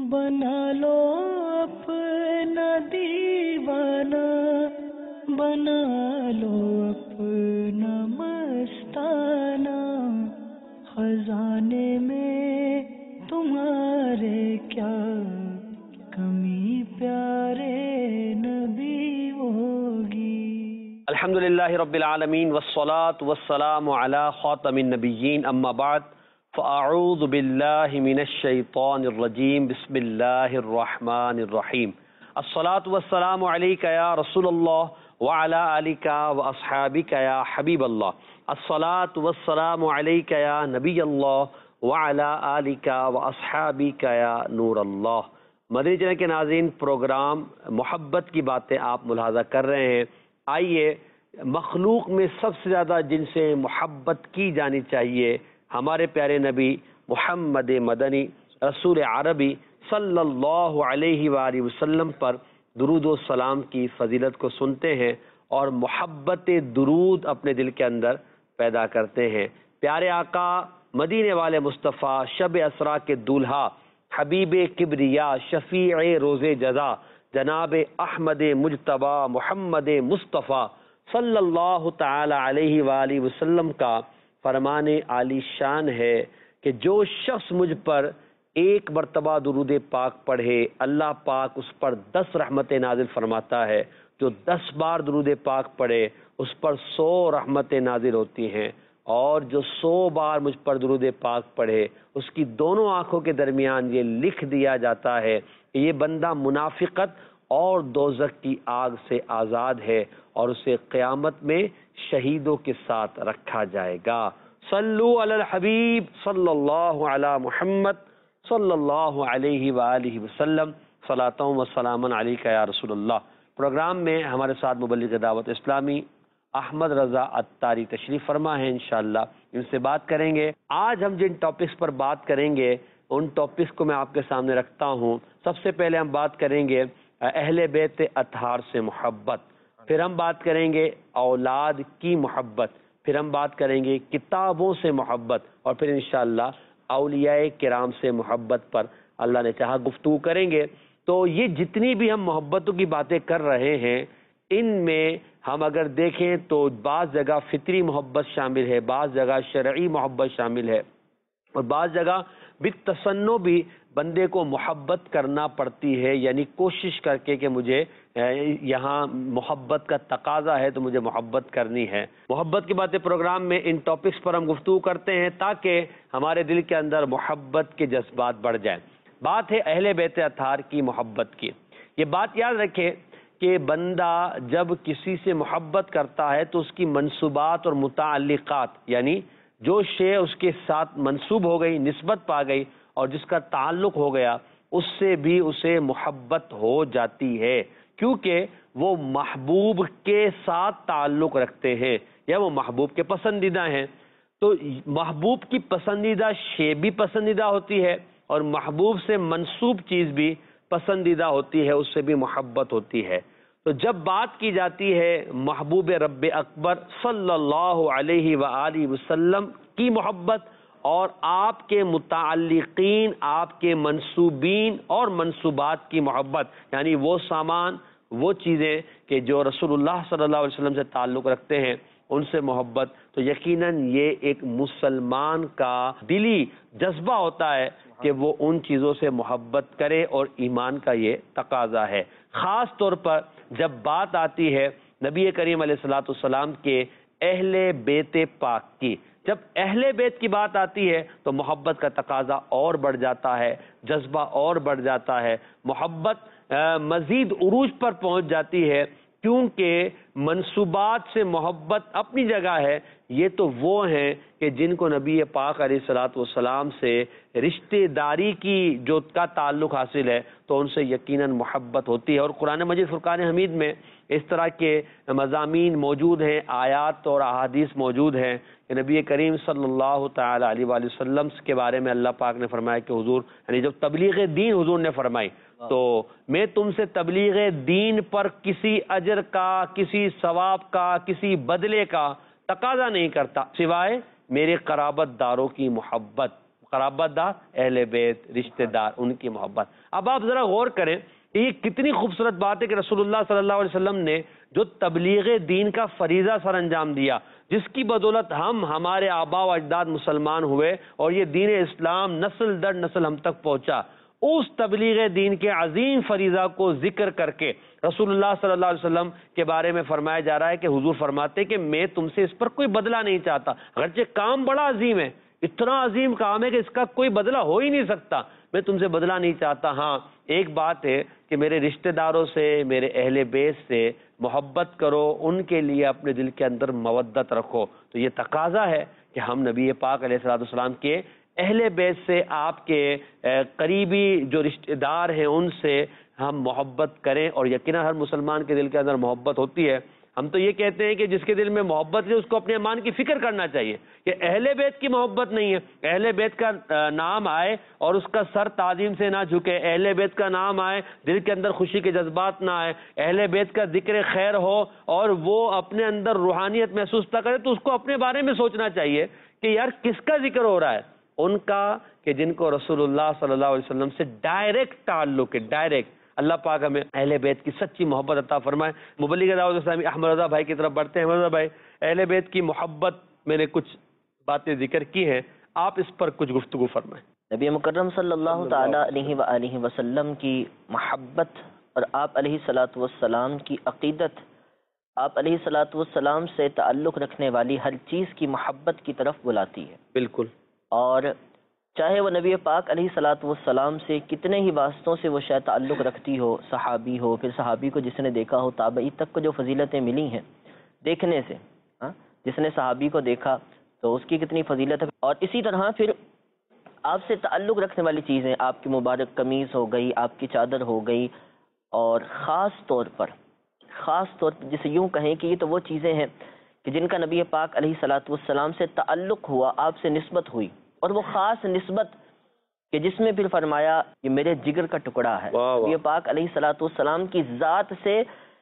بنا لو اپنا دیوانہ، بنا لو اپنا مستانہ، خزانے میں تمہارے کیا کمی پیارے نبی ہوگی۔ الحمدللہ رب العالمین والصلاة والسلام علی خاتم النبیین، اما بعد فاعوذ باللہ من الشیطان الرجیم، بسم اللہ الرحمن الرحیم۔ الصلاة والسلام علیک یا رسول اللہ وعلی آلک واصحابک یا حبیب اللہ۔ الصلاة والسلام علیک یا نبی اللہ وعلی آلک واصحابک یا نور اللہ۔ مدنی چینل کے ناظرین، پروگرام محبت کی باتیں آپ ملاحظہ کر رہے ہیں۔ آئیے، مخلوق میں سب سے زیادہ جن سے محبت کی جانی چاہیے، ہمارے پیارے نبی محمد مدنی رسول عربی صلی اللہ علیہ وآلہ وسلم پر درود و سلام کی فضیلت کو سنتے ہیں اور محبت درود اپنے دل کے اندر پیدا کرتے ہیں۔ پیارے آقا مدینے والے مصطفیٰ، شب اسرا کے دولہا، حبیب کبریا، شفیع روز جزا، جناب احمد مجتبی محمد مصطفیٰ صلی اللہ تعالی علیہ وآلہ وسلم کا فرمان عالی شان ہے کہ جو شخص مجھ پر ایک مرتبہ درود پاک پڑھے، اللہ پاک اس پر 10 رحمتیں نازل فرماتا ہے۔ جو 10 بار درود پاک پڑھے اس پر 100 رحمتیں نازل ہوتی ہیں، اور جو 100 بار مجھ پر درود پاک پڑھے اس کی دونوں آنکھوں کے درمیان یہ لکھ دیا جاتا ہے کہ یہ بندہ منافقت اور دوزخ کی آگ سے آزاد ہے، اور اسے قیامت میں شہیدوں کے ساتھ رکھا جائے گا۔ صلو علی الحبیب صلی اللہ علی محمد صلی اللہ علیہ وآلہ وسلم، صلاۃ و سلام علیک یا رسول اللہ۔ پروگرام میں ہمارے ساتھ مبلغ دعوت اسلامی احمد رضا عطاری تشریف فرما ہے، انشاءاللہ ان سے بات کریں گے۔ آج ہم جن ٹاپکس پر بات کریں گے ان ٹاپکس کو میں آپ کے سامنے رکھتا ہوں۔ سب سے پہلے ہم بات کریں گے اہل بیت اطہار سے محبت، پھر ہم بات کریں گے اولاد کی محبت، پھر ہم بات کریں گے کتابوں سے محبت، اور پھر انشاءاللہ اولیاء کرام سے محبت پر اللہ نے چاہا گفتگو کریں گے۔ تو یہ جتنی بھی ہم محبتوں کی باتیں کر رہے ہیں، ان میں ہم اگر دیکھیں تو بعض جگہ فطری محبت شامل ہے، بعض جگہ شرعی محبت شامل ہے، اور بعض جگہ بالتصنع بھی بندے کو محبت کرنا پڑتی ہے، یعنی کوشش کر کے کہ مجھے یہاں محبت کا تقاضا ہے تو مجھے محبت کرنی ہے۔ محبت کی باتیں پروگرام میں ان ٹاپکس پر ہم گفتگو کرتے ہیں تاکہ ہمارے دل کے اندر محبت کے جذبات بڑھ جائیں۔ بات ہے اہل بیت اطہار کی محبت کی۔ یہ بات یاد رکھیں کہ بندہ جب کسی سے محبت کرتا ہے تو اس کی منصوبات اور متعلقات، یعنی جو شے اس کے ساتھ منسوب ہو گئی، نسبت پا گئی اور جس کا تعلق ہو گیا، اس سے بھی اسے محبت ہو جاتی ہے، کیونکہ وہ محبوب کے ساتھ تعلق رکھتے ہیں یا وہ محبوب کے پسندیدہ ہیں۔ تو محبوب کی پسندیدہ شے بھی پسندیدہ ہوتی ہے اور محبوب سے منسوب چیز بھی پسندیدہ ہوتی ہے، اس سے بھی محبت ہوتی ہے۔ تو جب بات کی جاتی ہے محبوب رب اکبر صلی اللہ علیہ وآلہ وسلم کی محبت اور آپ کے متعلقین، آپ کے منسوبین اور منسوبات کی محبت، یعنی وہ سامان، وہ چیزیں کہ جو رسول اللہ صلی اللہ علیہ وسلم سے تعلق رکھتے ہیں، ان سے محبت، تو یقیناً یہ ایک مسلمان کا دلی جذبہ ہوتا ہے کہ وہ ان چیزوں سے محبت کرے، اور ایمان کا یہ تقاضا ہے۔ خاص طور پر جب بات آتی ہے نبی کریم علیہ الصلوۃ والسلام کے اہل بیت پاک کی، جب اہل بیت کی بات آتی ہے تو محبت کا تقاضا اور بڑھ جاتا ہے، جذبہ اور بڑھ جاتا ہے، محبت مزید عروج پر پہنچ جاتی ہے، کیونکہ منصوبات سے محبت اپنی جگہ ہے، یہ تو وہ ہیں کہ جن کو نبی پاک علیہ الصلوۃ والسلام سے رشتہ داری کی جو کا تعلق حاصل ہے تو ان سے یقیناً محبت ہوتی ہے۔ اور قرآن مجید فرقان حمید میں اس طرح کے مضامین موجود ہیں، آیات اور احادیث موجود ہیں کہ نبی کریم صلی اللہ تعالی علیہ وآلہ وسلم کے بارے میں اللہ پاک نے فرمایا کہ حضور، یعنی جب تبلیغ دین حضور نے فرمائی تو میں تم سے تبلیغ دین پر کسی اجر کا، کسی ثواب کا، کسی بدلے کا تقاضا نہیں کرتا سوائے میرے قرابت داروں کی محبت، قرابت دار، اہل بیت، رشتہ دار، ان کی محبت۔ اب آپ ذرا غور کریں کہ یہ کتنی خوبصورت بات ہے کہ رسول اللہ صلی اللہ علیہ وسلم نے جو تبلیغ دین کا فریضہ سر انجام دیا، جس کی بدولت ہم ہمارے آبا و اجداد مسلمان ہوئے اور یہ دین اسلام نسل در نسل ہم تک پہنچا، اس تبلیغ دین کے عظیم فریضہ کو ذکر کر کے رسول اللہ صلی اللہ علیہ وسلم کے بارے میں فرمایا جا رہا ہے کہ حضور فرماتے کہ میں تم سے اس پر کوئی بدلہ نہیں چاہتا، اگرچہ کام بڑا عظیم ہے، اتنا عظیم کام ہے کہ اس کا کوئی بدلہ ہو ہی نہیں سکتا، میں تم سے بدلہ نہیں چاہتا، ہاں ایک بات ہے کہ میرے رشتہ داروں سے، میرے اہل بیت سے محبت کرو، ان کے لیے اپنے دل کے اندر مودت رکھو۔ تو یہ تقاضا ہے کہ ہم نبی پاک علیہ السلام کے اہل بیت سے، آپ کے قریبی جو رشتہ دار ہیں ان سے ہم محبت کریں، اور یقیناً ہر مسلمان کے دل کے اندر محبت ہوتی ہے۔ ہم تو یہ کہتے ہیں کہ جس کے دل میں محبت ہے اس کو اپنے ایمان کی فکر کرنا چاہیے کہ اہل بیت کی محبت نہیں ہے، اہل بیت کا نام آئے اور اس کا سر تعظیم سے نہ جھکے، اہل بیت کا نام آئے دل کے اندر خوشی کے جذبات نہ آئے، اہل بیت کا ذکر خیر ہو اور وہ اپنے اندر روحانیت محسوس نہ کرے، تو اس کو اپنے بارے میں سوچنا چاہیے کہ یار کس کا ذکر ہو رہا ہے، ان کا کہ جن کو رسول اللہ صلی اللہ علیہ وسلم سے ڈائریکٹ تعلق ہے، ڈائریکٹ۔ اللہ پاک ہمیں اہل بیت کی سچی محبت عطا فرمائے۔ مبلغ دعوت اسلامی احمد رضا بھائی کی طرف بڑھتے ہیں۔ احمد رضا بھائی، اہل بیت کی محبت میں نے کچھ باتیں ذکر کی ہیں، آپ اس پر کچھ گفتگو فرمائیں۔ نبی مکرم صلی اللہ تعالی علیہ وآلہ وسلم کی محبت اور آپ علیہ الصلاۃ والسلام کی عقیدت، آپ علیہ الصلاۃ والسلام سے تعلق رکھنے والی ہر چیز کی محبت کی طرف بلاتی ہے۔ بالکل۔ اور چاہے وہ نبی پاک علیہ الصلاۃ والسلام سے کتنے ہی واسطوں سے وہ شاید تعلق رکھتی ہو، صحابی ہو، پھر صحابی کو جس نے دیکھا ہو، تابعی تک کو جو فضیلتیں ملی ہیں دیکھنے سے، جس نے صحابی کو دیکھا تو اس کی کتنی فضیلت ہے، اور اسی طرح پھر آپ سے تعلق رکھنے والی چیزیں، آپ کی مبارک قمیض ہو گئی، آپ کی چادر ہو گئی، اور خاص طور پر جسے یوں کہیں کہ یہ تو وہ چیزیں ہیں کہ جن کا نبی پاک علیہ الصلاۃ والسلام سے تعلق ہوا، آپ سے نسبت ہوئی، اور وہ خاص نسبت کہ جس میں پھر فرمایا یہ میرے جگر کا ٹکڑا ہے۔ نبی پاک علیہ الصلاۃ والسلام کی ذات سے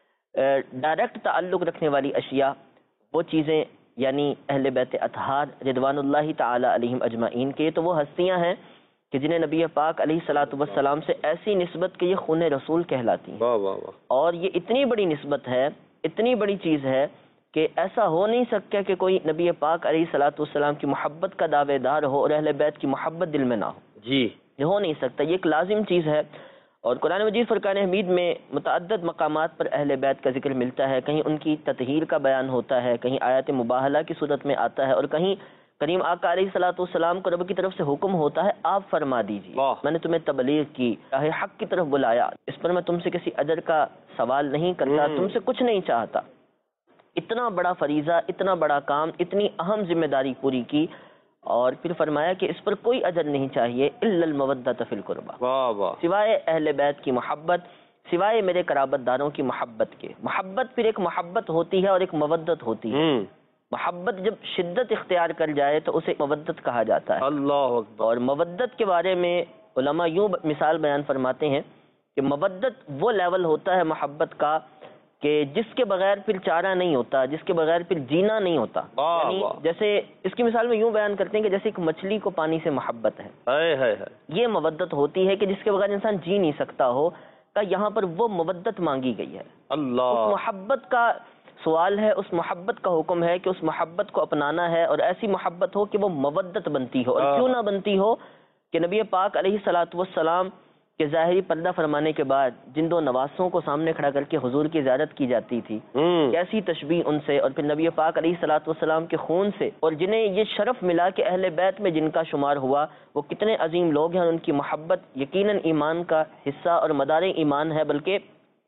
ڈائریکٹ تعلق رکھنے والی اشیاء، وہ چیزیں یعنی اہل بیت اطہار رضوان اللہ تعالی علیہم اجمعین کے، تو وہ ہستیاں ہیں کہ جنہیں نبی پاک علیہ الصلاۃ والسلام سے ایسی نسبت کہ یہ خون رسول کہلاتی ہیں۔ اور یہ اتنی بڑی نسبت ہے، اتنی بڑی چیز ہے کہ ایسا ہو نہیں سکتا کہ کوئی نبی پاک علیہ الصلاۃ والسلام کی محبت کا دعوے دار ہو اور اہل بیت کی محبت دل میں نہ ہو۔ جی، یہ ہو نہیں سکتا، یہ ایک لازم چیز ہے۔ اور قرآن مجید فرقان حمید میں متعدد مقامات پر اہل بیت کا ذکر ملتا ہے، کہیں ان کی تطہیر کا بیان ہوتا ہے، کہیں آیات مباہلہ کی صورت میں آتا ہے، اور کہیں کریم آقا علیہ الصلاۃ والسلام کو رب کی طرف سے حکم ہوتا ہے آپ فرما دیجیے میں نے تمہیں تبلیغ کی، راہ حق کی طرف بلایا، اس پر میں تم سے کسی اجر کا سوال نہیں کرتا، تم سے کچھ نہیں چاہتا۔ اتنا بڑا فریضہ، اتنا بڑا کام، اتنی اہم ذمہ داری پوری کی، اور پھر فرمایا کہ اس پر کوئی اجر نہیں چاہیے الا المودۃ فی القربہ، سوائے اہل بیت کی محبت، سوائے میرے قرابت داروں کی محبت کے۔ محبت پھر ایک محبت ہوتی ہے اور ایک مودت ہوتی ہے۔ محبت جب شدت اختیار کر جائے تو اسے مودت کہا جاتا ہے۔ اللہ اکبر۔ اور مودت کے بارے میں علماء یوں مثال بیان فرماتے ہیں کہ مودت وہ لیول ہوتا ہے محبت کا کہ جس کے بغیر پھر چارہ نہیں ہوتا، جس کے بغیر پھر جینا نہیں ہوتا۔ یعنی جیسے اس کی مثال میں یوں بیان کرتے ہیں کہ جیسے ایک مچھلی کو پانی سے محبت ہے، یہ مودت ہوتی ہے کہ جس کے بغیر انسان جی نہیں سکتا ہو، کہ یہاں پر وہ مودت مانگی گئی ہے۔ اللہ، اس محبت کا سوال ہے، اس محبت کا حکم ہے کہ اس محبت کو اپنانا ہے، اور ایسی محبت ہو کہ وہ مودت بنتی ہو۔ اور کیوں نہ بنتی ہو کہ نبی پاک علیہ الصلاۃ والسلام کہ ظاہری پردہ فرمانے کے بعد جن دو نواسوں کو سامنے کھڑا کر کے حضور کی زیارت کی جاتی تھی، کیسی تشبیہ ان سے، اور پھر نبی پاک علیہ الصلاۃ والسلام کے خون سے، اور جنہیں یہ شرف ملا کہ اہل بیت میں جن کا شمار ہوا وہ کتنے عظیم لوگ ہیں، ان کی محبت یقیناً ایمان کا حصہ اور مدار ایمان ہے۔ بلکہ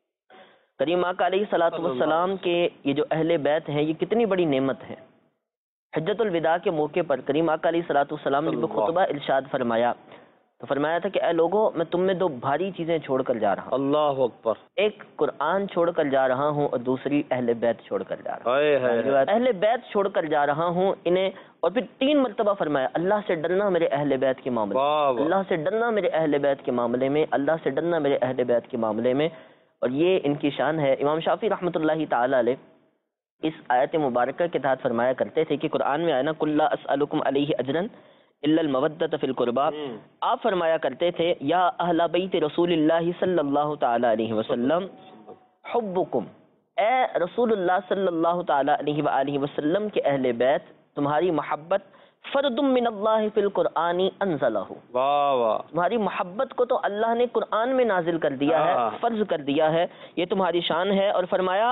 کریم آقا علیہ الصلاۃ والسلام کے یہ جو اہل بیت ہیں یہ کتنی بڑی نعمت ہے۔ حجۃ الوداع کے موقع پر کریم آقا علیہ الصلاۃ والسلام نے خطبہ ارشاد فرمایا تو فرمایا تھا کہ اے لوگوں، میں تم میں دو بھاری چیزیں چھوڑ کر جا رہا ہوں۔ اللہ اکبر۔ ایک قرآن چھوڑ کر جا رہا ہوں، اور دوسری اہل بیت چھوڑ کر جا رہا ہوں۔ اہل بیت چھوڑ کر جا رہا ہوں انہیں، اور پھر 3 مرتبہ فرمایا اللہ سے ڈرنا میرے اہل بیت کے معاملے میں، اللہ سے ڈرنا میرے اہل بیت کے معاملے میں، اللہ سے ڈرنا میرے اہل بیت کے معاملے میں۔ اور یہ ان کی شان ہے۔ امام شافعی رحمۃ اللہ تعالی علیہ اس آیت مبارکہ کے تحت فرمایا کرتے تھے کہ قرآن میں آیا نا کُلَّ أَسْأَلُكُمْ عَلَيْهِ أَجْرًا الا المودۃ فی القربى، آپ فرمایا کرتے تھے یا اہل بیت رسول اللہ صلی اللہ تعالی علیہ وسلم حبکم، اے رسول اللہ صلی اللہ تعالی علیہ وآلہ وسلم کے اہل بیت، تمہاری محبت فرد من اللہ فی القرآن انزلہ، واہ واہ، تمہاری محبت کو تو اللہ نے قرآن میں نازل کر دیا ہے، فرض کر دیا ہے، یہ تمہاری شان ہے۔ اور فرمایا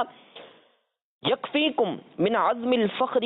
یکفیکم من عظم الفخر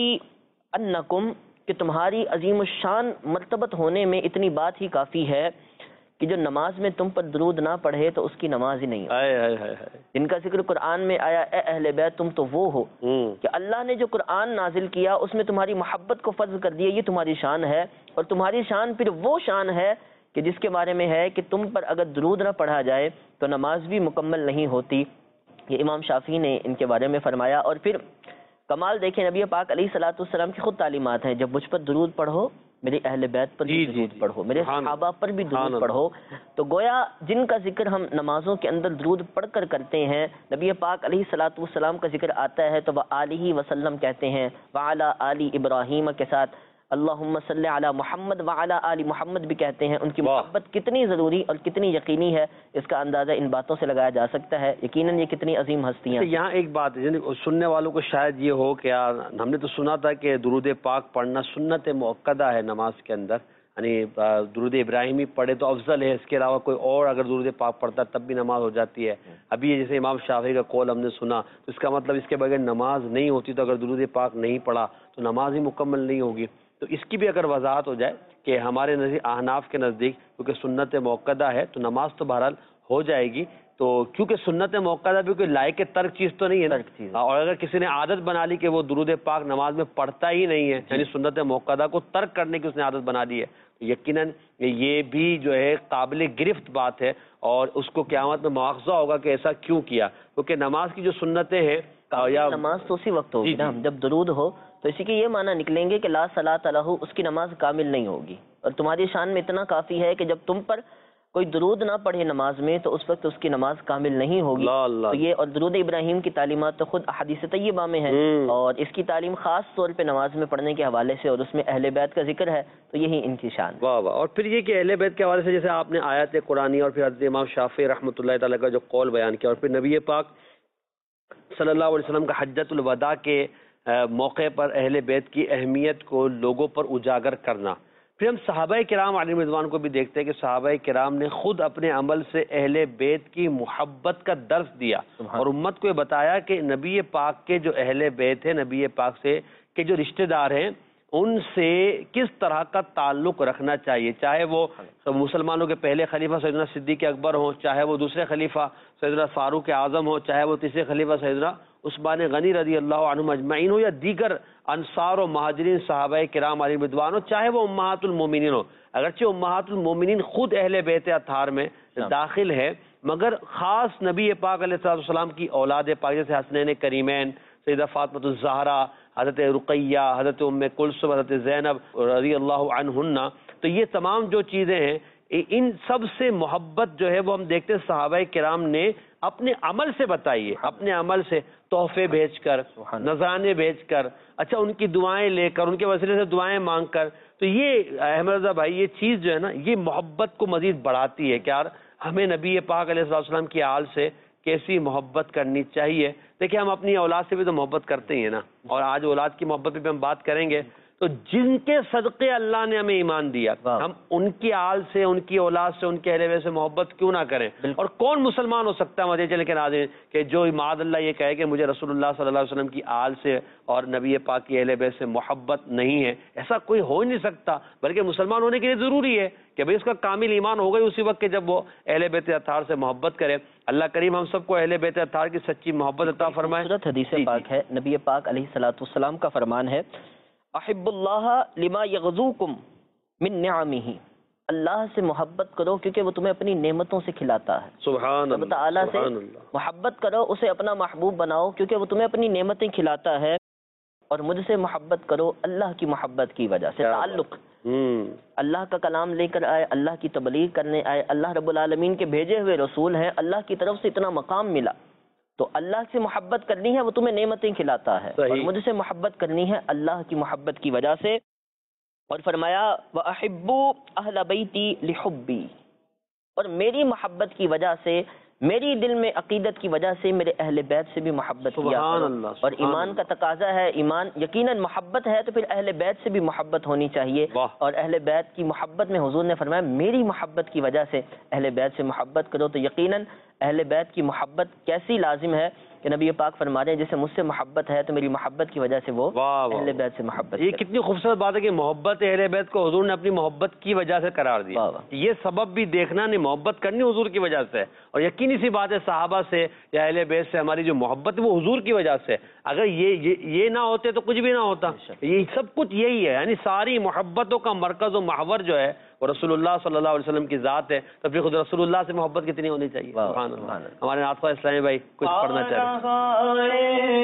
انکم، کہ تمہاری عظیم الشان مرتبت ہونے میں اتنی بات ہی کافی ہے کہ جو نماز میں تم پر درود نہ پڑھے تو اس کی نماز ہی نہیں ہو۔ جن کا ذکر قرآن میں آیا اے اہل بیت تم تو وہ ہو کہ اللہ نے جو قرآن نازل کیا اس میں تمہاری محبت کو فرض کر دیا، یہ تمہاری شان ہے۔ اور تمہاری شان پھر وہ شان ہے کہ جس کے بارے میں ہے کہ تم پر اگر درود نہ پڑھا جائے تو نماز بھی مکمل نہیں ہوتی، یہ امام شافعی نے ان کے بارے میں فرمایا۔ اور پھر کمال دیکھیں، نبی پاک علیہ الصلوۃ والسلام کی خود تعلیمات ہیں، جب مجھ پر درود پڑھو میرے اہل بیت پر بھی درود پڑھو، میرے صحابہ پر بھی درود پڑھو۔ تو گویا جن کا ذکر ہم نمازوں کے اندر درود پڑھ کر کرتے ہیں، نبی پاک علیہ الصلوۃ والسلام کا ذکر آتا ہے تو وہ آلہ وسلم کہتے ہیں، وعلی آل ابراہیم کے ساتھ اللہم صلی علی محمد وعلی آل محمد بھی کہتے ہیں۔ ان کی محبت کتنی ضروری اور کتنی یقینی ہے اس کا اندازہ ان باتوں سے لگایا جا سکتا ہے، یقیناً یہ کتنی عظیم ہستیاں۔ یہاں ایک بات ہے، سننے والوں کو شاید یہ ہو کہ یار ہم نے تو سنا تھا کہ درود پاک پڑھنا سنت مؤکدہ ہے نماز کے اندر، یعنی درود ابراہیمی پڑھے تو افضل ہے، اس کے علاوہ کوئی اور اگر درود پاک پڑھتا ہے تب بھی نماز ہو جاتی ہے۔ ابھی یہ جیسے امام شافعی کا قول ہم نے سنا تو اس کا مطلب اس کے بغیر نماز نہیں ہوتی، تو اگر درود پاک نہیں پڑھا تو نماز ہی مکمل نہیں ہوگی۔ تو اس کی بھی اگر وضاحت ہو جائے کہ ہمارے نزدیک احناف کے نزدیک کیونکہ سنت موقدہ ہے تو نماز تو بہرحال ہو جائے گی، تو کیونکہ سنت موقدہ بھی کوئی لائق ترک چیز تو نہیں ہے نا، اور اگر کسی نے عادت بنا لی کہ وہ درود پاک نماز میں پڑھتا ہی نہیں ہے، یعنی سنت موقدہ کو ترک کرنے کی اس نے عادت بنا لی ہے، یقیناً یہ بھی جو ہے قابل گرفت بات ہے، اور اس کو قیامت میں مواخذہ ہوگا کہ ایسا کیوں کیا، کیونکہ نماز کی جو سنتیں ہیں یا نماز تو اسی وقت ہوگی نا، جب درود ہو تو اسی کے یہ معنی نکلیں گے کہ لا صلاۃ لہ، اس کی نماز کامل نہیں ہوگی۔ اور تمہاری شان میں اتنا کافی ہے کہ جب تم پر کوئی درود نہ پڑھے نماز میں تو اس وقت اس کی نماز کامل نہیں ہوگی۔ تو یہ اور درود ابراہیم کی تعلیمات تو خود احادیث طیبہ میں ہے، اور اس کی تعلیم خاص طور پہ نماز میں پڑھنے کے حوالے سے، اور اس میں اہل بیت کا ذکر ہے، تو یہی ان کی شان ہے۔ واہ واہ۔ اور پھر یہ کہ اہل بیت کے حوالے سے جیسے آپ نے آیت قرآنی اور پھر حضرت امام شافعی رحمۃ اللہ تعالیٰ کا جو قول بیان کیا، اور پھر نبی پاک صلی اللہ علیہ وسلم کا حجۃ الوداع کے موقع پر اہل بیت کی اہمیت کو لوگوں پر اجاگر کرنا، پھر ہم صحابہ کرام علیہ رضوان کو بھی دیکھتے ہیں کہ صحابہ کرام نے خود اپنے عمل سے اہل بیت کی محبت کا درس دیا اور امت کو یہ بتایا کہ نبی پاک کے جو اہل بیت ہیں، نبی پاک سے کے جو رشتہ دار ہیں، ان سے کس طرح کا تعلق رکھنا چاہیے، چاہے وہ مسلمانوں کے پہلے خلیفہ سیدنا صدیق اکبر ہوں، چاہے وہ دوسرے خلیفہ سیدنا فاروق اعظم ہوں، چاہے وہ تیسرے خلیفہ سیدنا عثمان غنی رضی اللہ عنہم اجمعین ہو، یا دیگر انصار و مہاجرین صحابہ کرام علیہ رضوان ہو، چاہے وہ امہات المومنین ہو۔ اگرچہ امہات المومنین خود اہل بیت اطہار میں داخل ہے، مگر خاص نبی پاک علیہ السلام کی اولاد پاک جیسے حسنین کریمین، سیدہ فاطمہ الزہرا، حضرت رقیہ، حضرت ام کلثوم، حضرت زینب رضی اللہ عنہن، تو یہ تمام جو چیزیں ہیں ان سب سے محبت جو ہے وہ ہم دیکھتے ہیں صحابہ کرام نے اپنے عمل سے بتائی ہے، اپنے عمل سے تحفے بھیج کر، نذرانے بھیج کر، اچھا ان کی دعائیں لے کر، ان کے وسیلے سے دعائیں مانگ کر، تو یہ احمد رضا بھائی یہ چیز جو ہے نا یہ محبت کو مزید بڑھاتی ہے کہ یار ہمیں نبی پاک علیہ السلام کی آل سے کیسی محبت کرنی چاہیے۔ دیکھیں ہم اپنی اولاد سے بھی تو محبت کرتے ہی ہیں نا، اور آج اولاد کی محبت پہ بھی ہم بات کریں گے، تو جن کے صدقے اللہ نے ہمیں ایمان دیا ہم ان کی آل سے، ان کی اولاد سے، ان کے اہل بیت سے محبت کیوں نہ کریں؟ اور کون مسلمان ہو سکتا ہے مدینہ چلے کے ناظرین کہ جو معاذ اللہ یہ کہے کہ مجھے رسول اللہ صلی اللہ علیہ وسلم کی آل سے اور نبی پاک کی اہل بیت سے محبت نہیں ہے؟ ایسا کوئی ہو ہی نہیں سکتا، بلکہ مسلمان ہونے کے لیے ضروری ہے کہ بھئی اس کا کامل ایمان ہوگا ہی اسی وقت کہ جب وہ اہل بیت اطہار سے محبت کرے۔ اللہ کریم ہم سب کو اہل بیت اطہار کی سچی محبت عطا فرمائے۔ حدیث پاک ہے، نبی پاک علیہ الصلوۃ والسلام کا فرمان ہے، احب اللہ لما یغزوکم من نعمہ، اللہ سے محبت کرو کیونکہ وہ تمہیں اپنی نعمتوں سے کھلاتا ہے۔ سبحان اللہ تعالیٰ سے محبت کرو، اسے اپنا محبوب بناؤ کیونکہ وہ تمہیں اپنی نعمتیں کھلاتا ہے، اور مجھ سے محبت کرو اللہ کی محبت کی وجہ سے۔ تعلق اللہ کا کلام لے کر آئے، اللہ کی تبلیغ کرنے آئے، اللہ رب العالمین کے بھیجے ہوئے رسول ہیں، اللہ کی طرف سے اتنا مقام ملا، تو اللہ سے محبت کرنی ہے، وہ تمہیں نعمتیں کھلاتا ہے، اور مجھ سے محبت کرنی ہے اللہ کی محبت کی وجہ سے۔ اور فرمایا وَأَحِبُّوا أَهْلَ بَيْتِي لِحُبِّي، اور میری محبت کی وجہ سے، میری دل میں عقیدت کی وجہ سے میرے اہل بیت سے بھی محبت کیا کرو۔ اور ایمان کا تقاضا ہے، ایمان یقیناً محبت ہے تو پھر اہل بیت سے بھی محبت ہونی چاہیے۔ اور اہل بیت کی محبت میں حضور نے فرمایا میری محبت کی وجہ سے اہل بیت سے محبت کرو۔ تو یقیناً اہل بیت کی محبت کیسی لازم ہے کہ نبی پاک فرما رہے ہیں جسے مجھ سے محبت ہے تو میری محبت کی وجہ سے وہ اہل بیت سے محبت۔ یہ کتنی خوبصورت بات ہے کہ محبت اہل بیت کو حضور نے اپنی محبت کی وجہ سے قرار دیا۔ یہ سبب بھی دیکھنا نہیں، محبت کرنی حضور کی وجہ سے، اور یقینی سی بات ہے صحابہ سے یا اہل بیت سے ہماری جو محبت ہے وہ حضور کی وجہ سے، اگر یہ نہ ہوتے تو کچھ بھی نہ ہوتا۔ یہ سب کچھ یہی ہے، یعنی ساری محبتوں کا مرکز و محور جو ہے وہ رسول اللہ صلی اللہ علیہ وسلم کی ذات ہے، تو پھر خود رسول اللہ سے محبت کتنی ہونی چاہیے۔ سبحان اللہ۔ ہمارے ناطقہ اسلامی بھائی کچھ پڑھنا چاہ رہے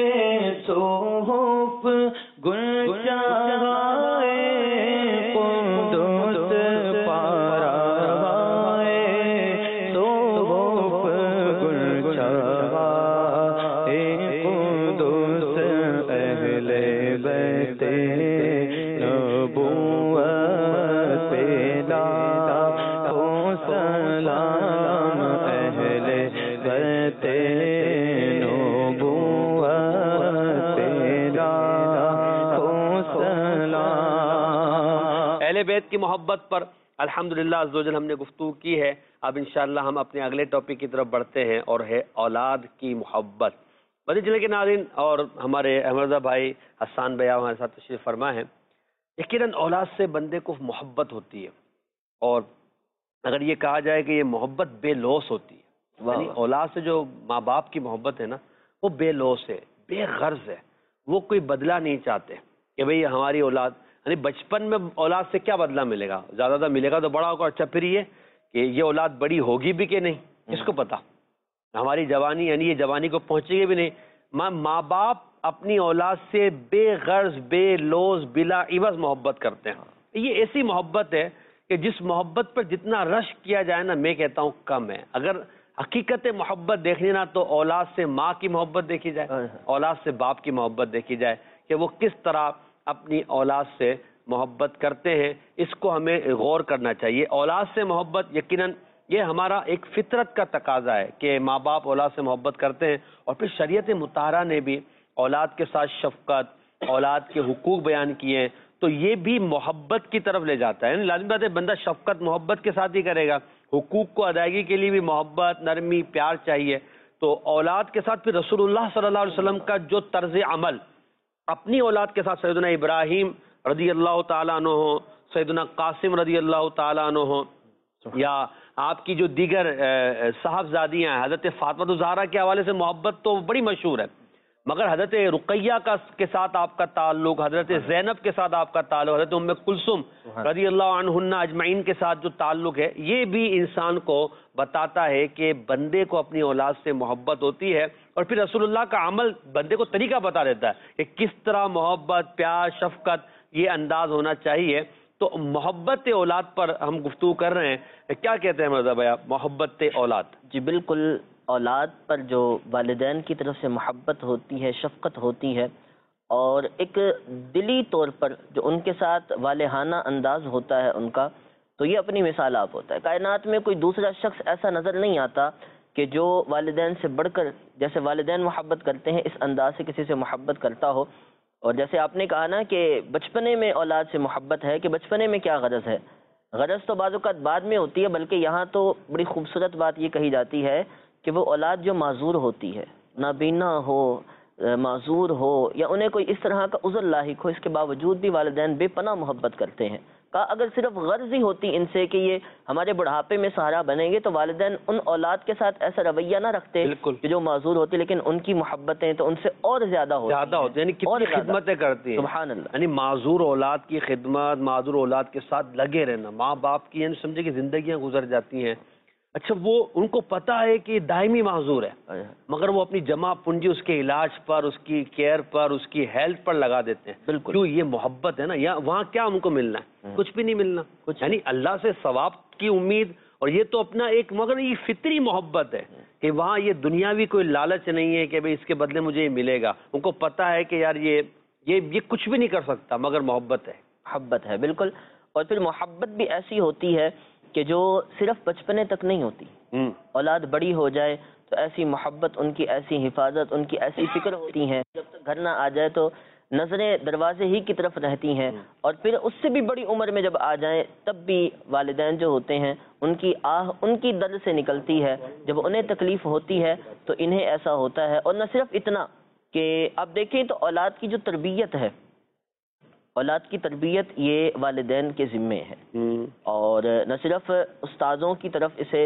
اہل بیت کی محبت پر الحمدللہ عزوجل ہم نے گفتگو کی ہے۔ اب انشاءاللہ ہم اپنے اگلے ٹاپک کی طرف بڑھتے ہیں اور ہے اولاد کی محبت۔ مدنی چینل کے ناظرین اور ہمارے احمد رضا بھائی حسان بھیا ہمارے ساتھ تشریف فرما ہے، یقیناً اولاد سے بندے کو محبت ہوتی ہے، اور اگر یہ کہا جائے کہ یہ محبت بے لوث ہوتی ہے، یعنی اولاد سے جو ماں باپ کی محبت ہے نا وہ بے لوث ہے، بے غرض ہے، وہ کوئی بدلہ نہیں چاہتے کہ بھئی ہماری اولاد، یعنی بچپن میں اولاد سے کیا بدلہ ملے گا؟ زیادہ ملے گا تو بڑا ہوگا، اچھا پھر یہ اولاد بڑی ہوگی بھی کہ نہیں کس کو پتا، ہماری جوانی یعنی یہ جوانی کو پہنچے گی بھی نہیں۔ ماں باپ اپنی اولاد سے بے غرض بے لوث بلا عوض محبت کرتے ہیں۔ یہ ایسی محبت ہے کہ جس محبت پر جتنا رشک کیا جائے نا میں کہتا ہوں کم ہے۔ اگر حقیقت محبت دیکھنی نا تو اولاد سے ماں کی محبت دیکھی جائے، اولاد سے باپ کی محبت دیکھی جائے کہ وہ کس طرح اپنی اولاد سے محبت کرتے ہیں، اس کو ہمیں غور کرنا چاہیے۔ اولاد سے محبت یقیناً یہ ہمارا ایک فطرت کا تقاضا ہے کہ ماں باپ اولاد سے محبت کرتے ہیں، اور پھر شریعت مطہرہ نے بھی اولاد کے ساتھ شفقت، اولاد کے حقوق بیان کیے ہیں، تو یہ بھی محبت کی طرف لے جاتا ہے۔ یعنی لازمی بات ہے بندہ شفقت محبت کے ساتھ ہی کرے گا، حقوق کو ادائیگی کے لیے بھی محبت، نرمی، پیار چاہیے۔ تو اولاد کے ساتھ پھر رسول اللہ صلی اللہ علیہ وسلم کا جو طرز عمل اپنی اولاد کے ساتھ، سیدنا ابراہیم رضی اللہ تعالیٰ عنہ ہو، سیدنا قاسم رضی اللہ تعالیٰ عنہ ہو، یا آپ کی جو دیگر صاحبزادیاں ہیں، حضرت فاطمہ الزہرا کے حوالے سے محبت تو بڑی مشہور ہے، مگر حضرت رقیہ کے ساتھ آپ کا تعلق، حضرت زینب کے ساتھ آپ کا تعلق، حضرت ام کلثوم رضی اللہ عنہن اجمعین کے ساتھ جو تعلق ہے، یہ بھی انسان کو بتاتا ہے کہ بندے کو اپنی اولاد سے محبت ہوتی ہے۔ اور پھر رسول اللہ کا عمل بندے کو طریقہ بتا دیتا ہے کہ کس طرح محبت، پیار، شفقت یہ انداز ہونا چاہیے۔ تو محبت اولاد پر ہم گفتگو کر رہے ہیں، کیا کہتے ہیں مرزا بھیا محبت اولاد؟ جی بالکل، اولاد پر جو والدین کی طرف سے محبت ہوتی ہے، شفقت ہوتی ہے، اور ایک دلی طور پر جو ان کے ساتھ والہانہ انداز ہوتا ہے ان کا، تو یہ اپنی مثال آپ ہوتا ہے۔ کائنات میں کوئی دوسرا شخص ایسا نظر نہیں آتا کہ جو والدین سے بڑھ کر جیسے والدین محبت کرتے ہیں اس انداز سے کسی سے محبت کرتا ہو۔ اور جیسے آپ نے کہا نا کہ بچپنے میں اولاد سے محبت ہے، کہ بچپنے میں کیا غرض ہے؟ غرض تو بعض اوقات بعد میں ہوتی ہے، بلکہ یہاں تو بڑی خوبصورت بات یہ کہی جاتی ہے کہ وہ اولاد جو معذور ہوتی ہے، نابینا ہو، معذور ہو، یا انہیں کوئی اس طرح کا عذر لاحق ہو، اس کے باوجود بھی والدین بے پناہ محبت کرتے ہیں۔ کہا اگر صرف غرض ہی ہوتی ان سے کہ یہ ہمارے بڑھاپے میں سہارا بنیں گے تو والدین ان اولاد کے ساتھ ایسا رویہ نہ رکھتے کہ جو معذور ہوتی، لیکن ان کی محبتیں تو ان سے اور زیادہ ہوتی، یعنی کتنی خدمتیں کرتی ہیں۔ سبحان اللہ۔ یعنی معذور اولاد کی خدمت، معذور اولاد کے ساتھ لگے رہنا، ماں باپ کی یعنی سمجھے کہ زندگیاں گزر جاتی ہیں، اچھا وہ ان کو پتا ہے کہ یہ دائمی معذور ہے، مگر وہ اپنی جمع پونجی اس کے علاج پر، اس کی کیئر پر، اس کی ہیلتھ پر لگا دیتے ہیں۔ بالکل، کیوں؟ یہ محبت ہے نا، یا وہاں کیا ان کو ملنا ہے؟ کچھ بھی نہیں ملنا، یعنی اللہ سے ثواب کی امید، اور یہ تو اپنا ایک مگر یہ فطری محبت ہے کہ وہاں یہ دنیاوی کوئی لالچ نہیں ہے کہ بھئی اس کے بدلے مجھے یہ ملے گا۔ ان کو پتا ہے کہ یار یہ کچھ بھی نہیں کر سکتا مگر محبت ہے۔ محبت ہے، بالکل. اور پھر محبت بھی ایسی ہوتی ہے کہ جو صرف بچپنے تک نہیں ہوتی. اولاد بڑی ہو جائے تو ایسی محبت، ان کی ایسی حفاظت، ان کی ایسی فکر ہوتی ہیں، جب تک گھر نہ آ جائے تو نظریں دروازے ہی کی طرف رہتی ہیں. اور پھر اس سے بھی بڑی عمر میں جب آ جائیں تب بھی والدین جو ہوتے ہیں ان کی آہ ان کی درد سے نکلتی ہے. جب انہیں تکلیف ہوتی ہے تو انہیں ایسا ہوتا ہے. اور نہ صرف اتنا کہ آپ دیکھیں تو اولاد کی جو تربیت ہے، اولاد کی تربیت یہ والدین کے ذمے ہے. اور نہ صرف استاذوں کی طرف اسے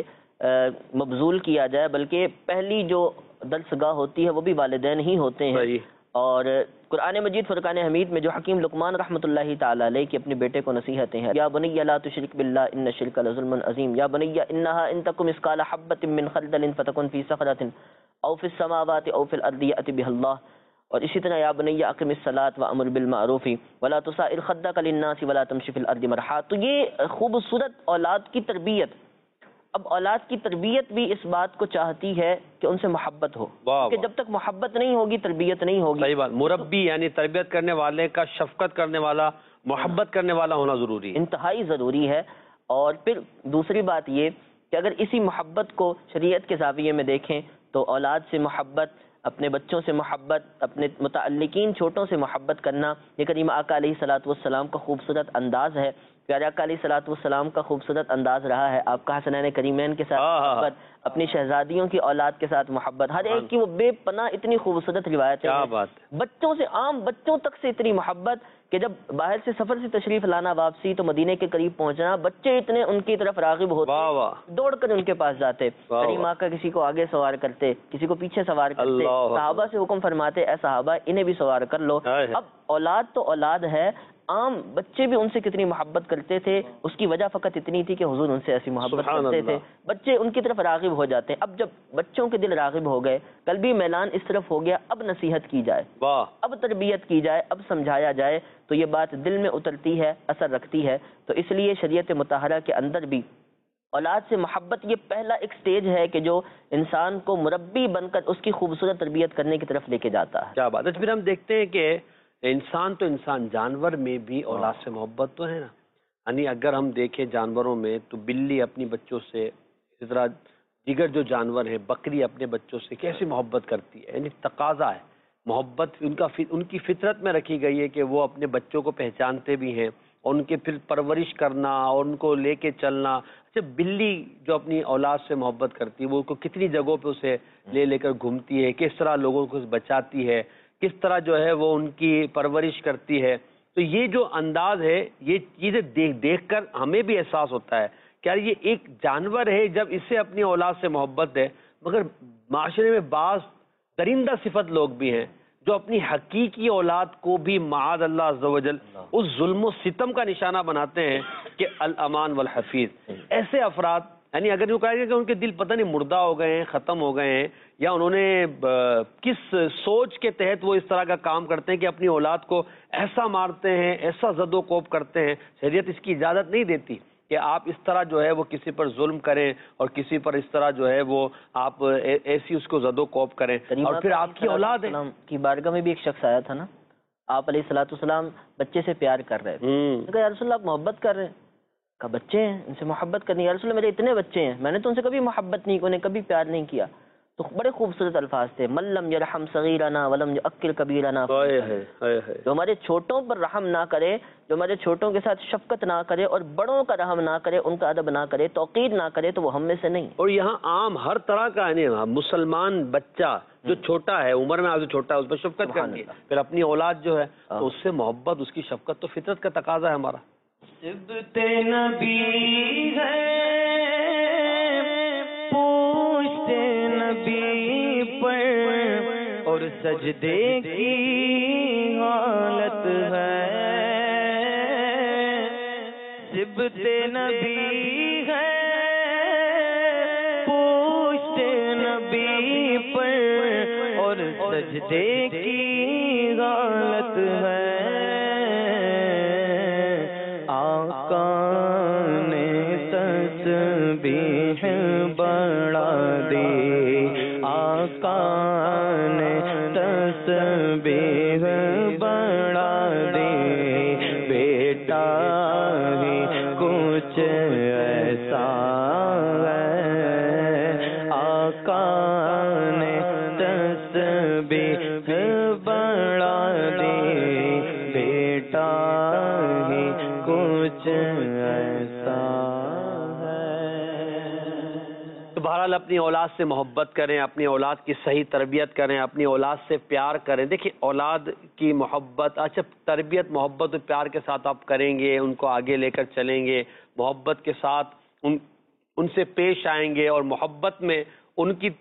مبذول کیا جائے بلکہ پہلی جو درسگاہ ہوتی ہے وہ بھی والدین ہی ہوتے ہیں. اور قرآن مجید فرقان حمید میں جو حکیم لقمان رحمۃ اللہ تعالی علیہ کی اپنے بیٹے کو نصیحتیں ہیں، یا بنی لا تشرک باللہ ان الشرک لظلم عظیم، یا بنی انہا ان تکم مثقال حبۃ من خردل فتکن فی صخرۃ او فی السماوات او فی الارض یأت بها اللہ. اور اسی طرح یا بنی اقم الصلاۃ وامر بالمعروف ولا تصائر خدک للناس ولا تمشی فی الارض مرحا. تو یہ خوبصورت اولاد کی تربیت. اب اولاد کی تربیت بھی اس بات کو چاہتی ہے کہ ان سے محبت ہو، کہ جب تک محبت نہیں ہوگی تربیت نہیں ہوگی. صحیح بات. مربی یعنی تربیت کرنے والے کا شفقت کرنے والا، محبت کرنے والا ہونا ضروری ہے، انتہائی ضروری ہے. اور پھر دوسری بات یہ کہ اگر اسی محبت کو شریعت کے زاویے میں دیکھیں تو اولاد سے محبت، اپنے بچوں سے محبت، اپنے متعلقین چھوٹوں سے محبت کرنا یہ کریم آقا علیہ الصلوۃ والسلام کا خوبصورت انداز ہے. پیارے آقا علیہ الصلوۃ والسلام کا خوبصورت انداز رہا ہے آپ کا حسنین کریمین کے ساتھ محبت، اپنی شہزادیوں کی اولاد کے ساتھ محبت، ہر ایک کی وہ بے پناہ اتنی خوبصورت روایتیں ہیں. بچوں سے، عام بچوں تک سے اتنی محبت کہ جب باہر سے سفر سے تشریف لانا واپسی تو مدینے کے قریب پہنچنا، بچے اتنے ان کی طرف راغب ہوتے، دوڑ کر ان کے پاس جاتے. کریم آقا کسی کو آگے سوار کرتے، کسی کو پیچھے سوار کرتے، صحابہ سے حکم فرماتے اے صحابہ انہیں بھی سوار کر لو. اب اولاد تو اولاد ہے، عام بچے بھی ان سے کتنی محبت کرتے تھے. اس کی وجہ فقط اتنی تھی کہ حضور ان سے ایسی محبت کرتے تھے، بچے ان کی طرف راغب ہو جاتے ہیں. اب جب بچوں کے دل راغب ہو گئے، قلبی میلان اس طرف ہو گیا، اب نصیحت کی جائے، اب تربیت کی جائے، اب سمجھایا جائے تو یہ بات دل میں اترتی ہے، اثر رکھتی ہے. تو اس لیے شریعت مطہرہ کے اندر بھی اولاد سے محبت یہ پہلا ایک سٹیج ہے کہ جو انسان کو مربی بن کر اس کی خوبصورت تربیت کرنے کی طرف لے کے جاتا ہے. کیا بات ہے. پھر ہم دیکھتے ہیں کہ انسان تو انسان، جانور میں بھی اولاد سے محبت تو ہے نا. یعنی اگر ہم دیکھیں جانوروں میں تو بلی اپنی بچوں سے، اس طرح دیگر جو جانور ہیں، بکری اپنے بچوں سے کیسی محبت کرتی ہے. یعنی تقاضا ہے محبت، ان کی فطرت میں رکھی گئی ہے کہ وہ اپنے بچوں کو پہچانتے بھی ہیں اور ان کے پھر پرورش کرنا اور ان کو لے کے چلنا. اچھا، بلی جو اپنی اولاد سے محبت کرتی ہے وہ کتنی جگہوں پہ اسے لے کر گھومتی ہے، کس طرح لوگوں کو بچاتی ہے، کس طرح جو ہے وہ ان کی پرورش کرتی ہے. تو یہ جو انداز ہے، یہ چیزیں دیکھ کر ہمیں بھی احساس ہوتا ہے کہ یار یہ ایک جانور ہے، جب اس سے اپنی اولاد سے محبت ہے. مگر معاشرے میں بعض درندہ صفت لوگ بھی ہیں جو اپنی حقیقی اولاد کو بھی معاذ اللہ عز و جل اس ظلم و ستم کا نشانہ بناتے ہیں کہ الامان والحفیظ. ایسے افراد، یعنی اگر یوں کہا جائے کہ ان کے دل پتہ نہیں مردہ ہو گئے ہیں، ختم ہو گئے ہیں، یا انہوں نے کس سوچ کے تحت وہ اس طرح کا کام کرتے ہیں کہ اپنی اولاد کو ایسا مارتے ہیں، ایسا زد و کوب کرتے ہیں. شریعت اس کی اجازت نہیں دیتی کہ آپ اس طرح جو ہے وہ کسی پر ظلم کریں اور کسی پر اس طرح جو ہے وہ آپ ایسی اس کو زد و کوب کریں. اور پھر آپ کی اولاد کی بارگاہ میں بھی ایک شخص آیا تھا نا، آپ علیہ الصلوۃ والسلام بچے سے پیار کر رہے تھے. کہا یا رسول اللہ آپ محبت کر رہے ہیں؟ کہا بچے ہیں ان سے محبت کرنی. یا رسول اللہ میرے اتنے بچے ہیں، میں نے تو ان سے کبھی محبت نہیں کی، انہیں کبھی پیار نہیں کیا. تو بڑے خوبصورت الفاظ تھے، من لم یرحم صغیرنا ولم یعقل کبیرنا. جو ہمارے چھوٹوں پر رحم نہ کرے، جو ہمارے چھوٹوں کے ساتھ شفقت نہ کرے اور بڑوں کا رحم نہ کرے، ان کا ادب نہ کرے، توقیر نہ کرے تو وہ ہم میں سے نہیں. اور یہاں عام ہر طرح کا ہے، مسلمان بچہ جو چھوٹا ہے، عمر میں آپ سے چھوٹا ہے، اس پر شفقت کرنی ہے. پھر اپنی اولاد جو ہے تو اس سے محبت، اس کی شفقت تو فطرت کا تقاضا ہے ہمارا. صبت نبی ہے، پوچھتے نبی پر اور سجدے کی حالت ہے. صبت نبی ہے، پوچھتے نبی پر اور سجدے کی حالت ہے. تسبیح بڑھا دی آقا نے، تسبیح بڑھا دی، بیٹا آقا نے تسبیح بڑھا دی، بیٹا ہی کچھ ایسا تو بہرحال اپنی اولاد سے محبت کریں، اپنی اولاد کی صحیح تربیت کریں، اپنی اولاد سے پیار کریں. دیکھیں اولاد کی محبت، اچھا تربیت محبت اور پیار کے ساتھ آپ کریں گے، ان کو آگے لے کر چلیں گے، محبت کے ساتھ ان سے پیش آئیں گے، اور محبت میں ان کی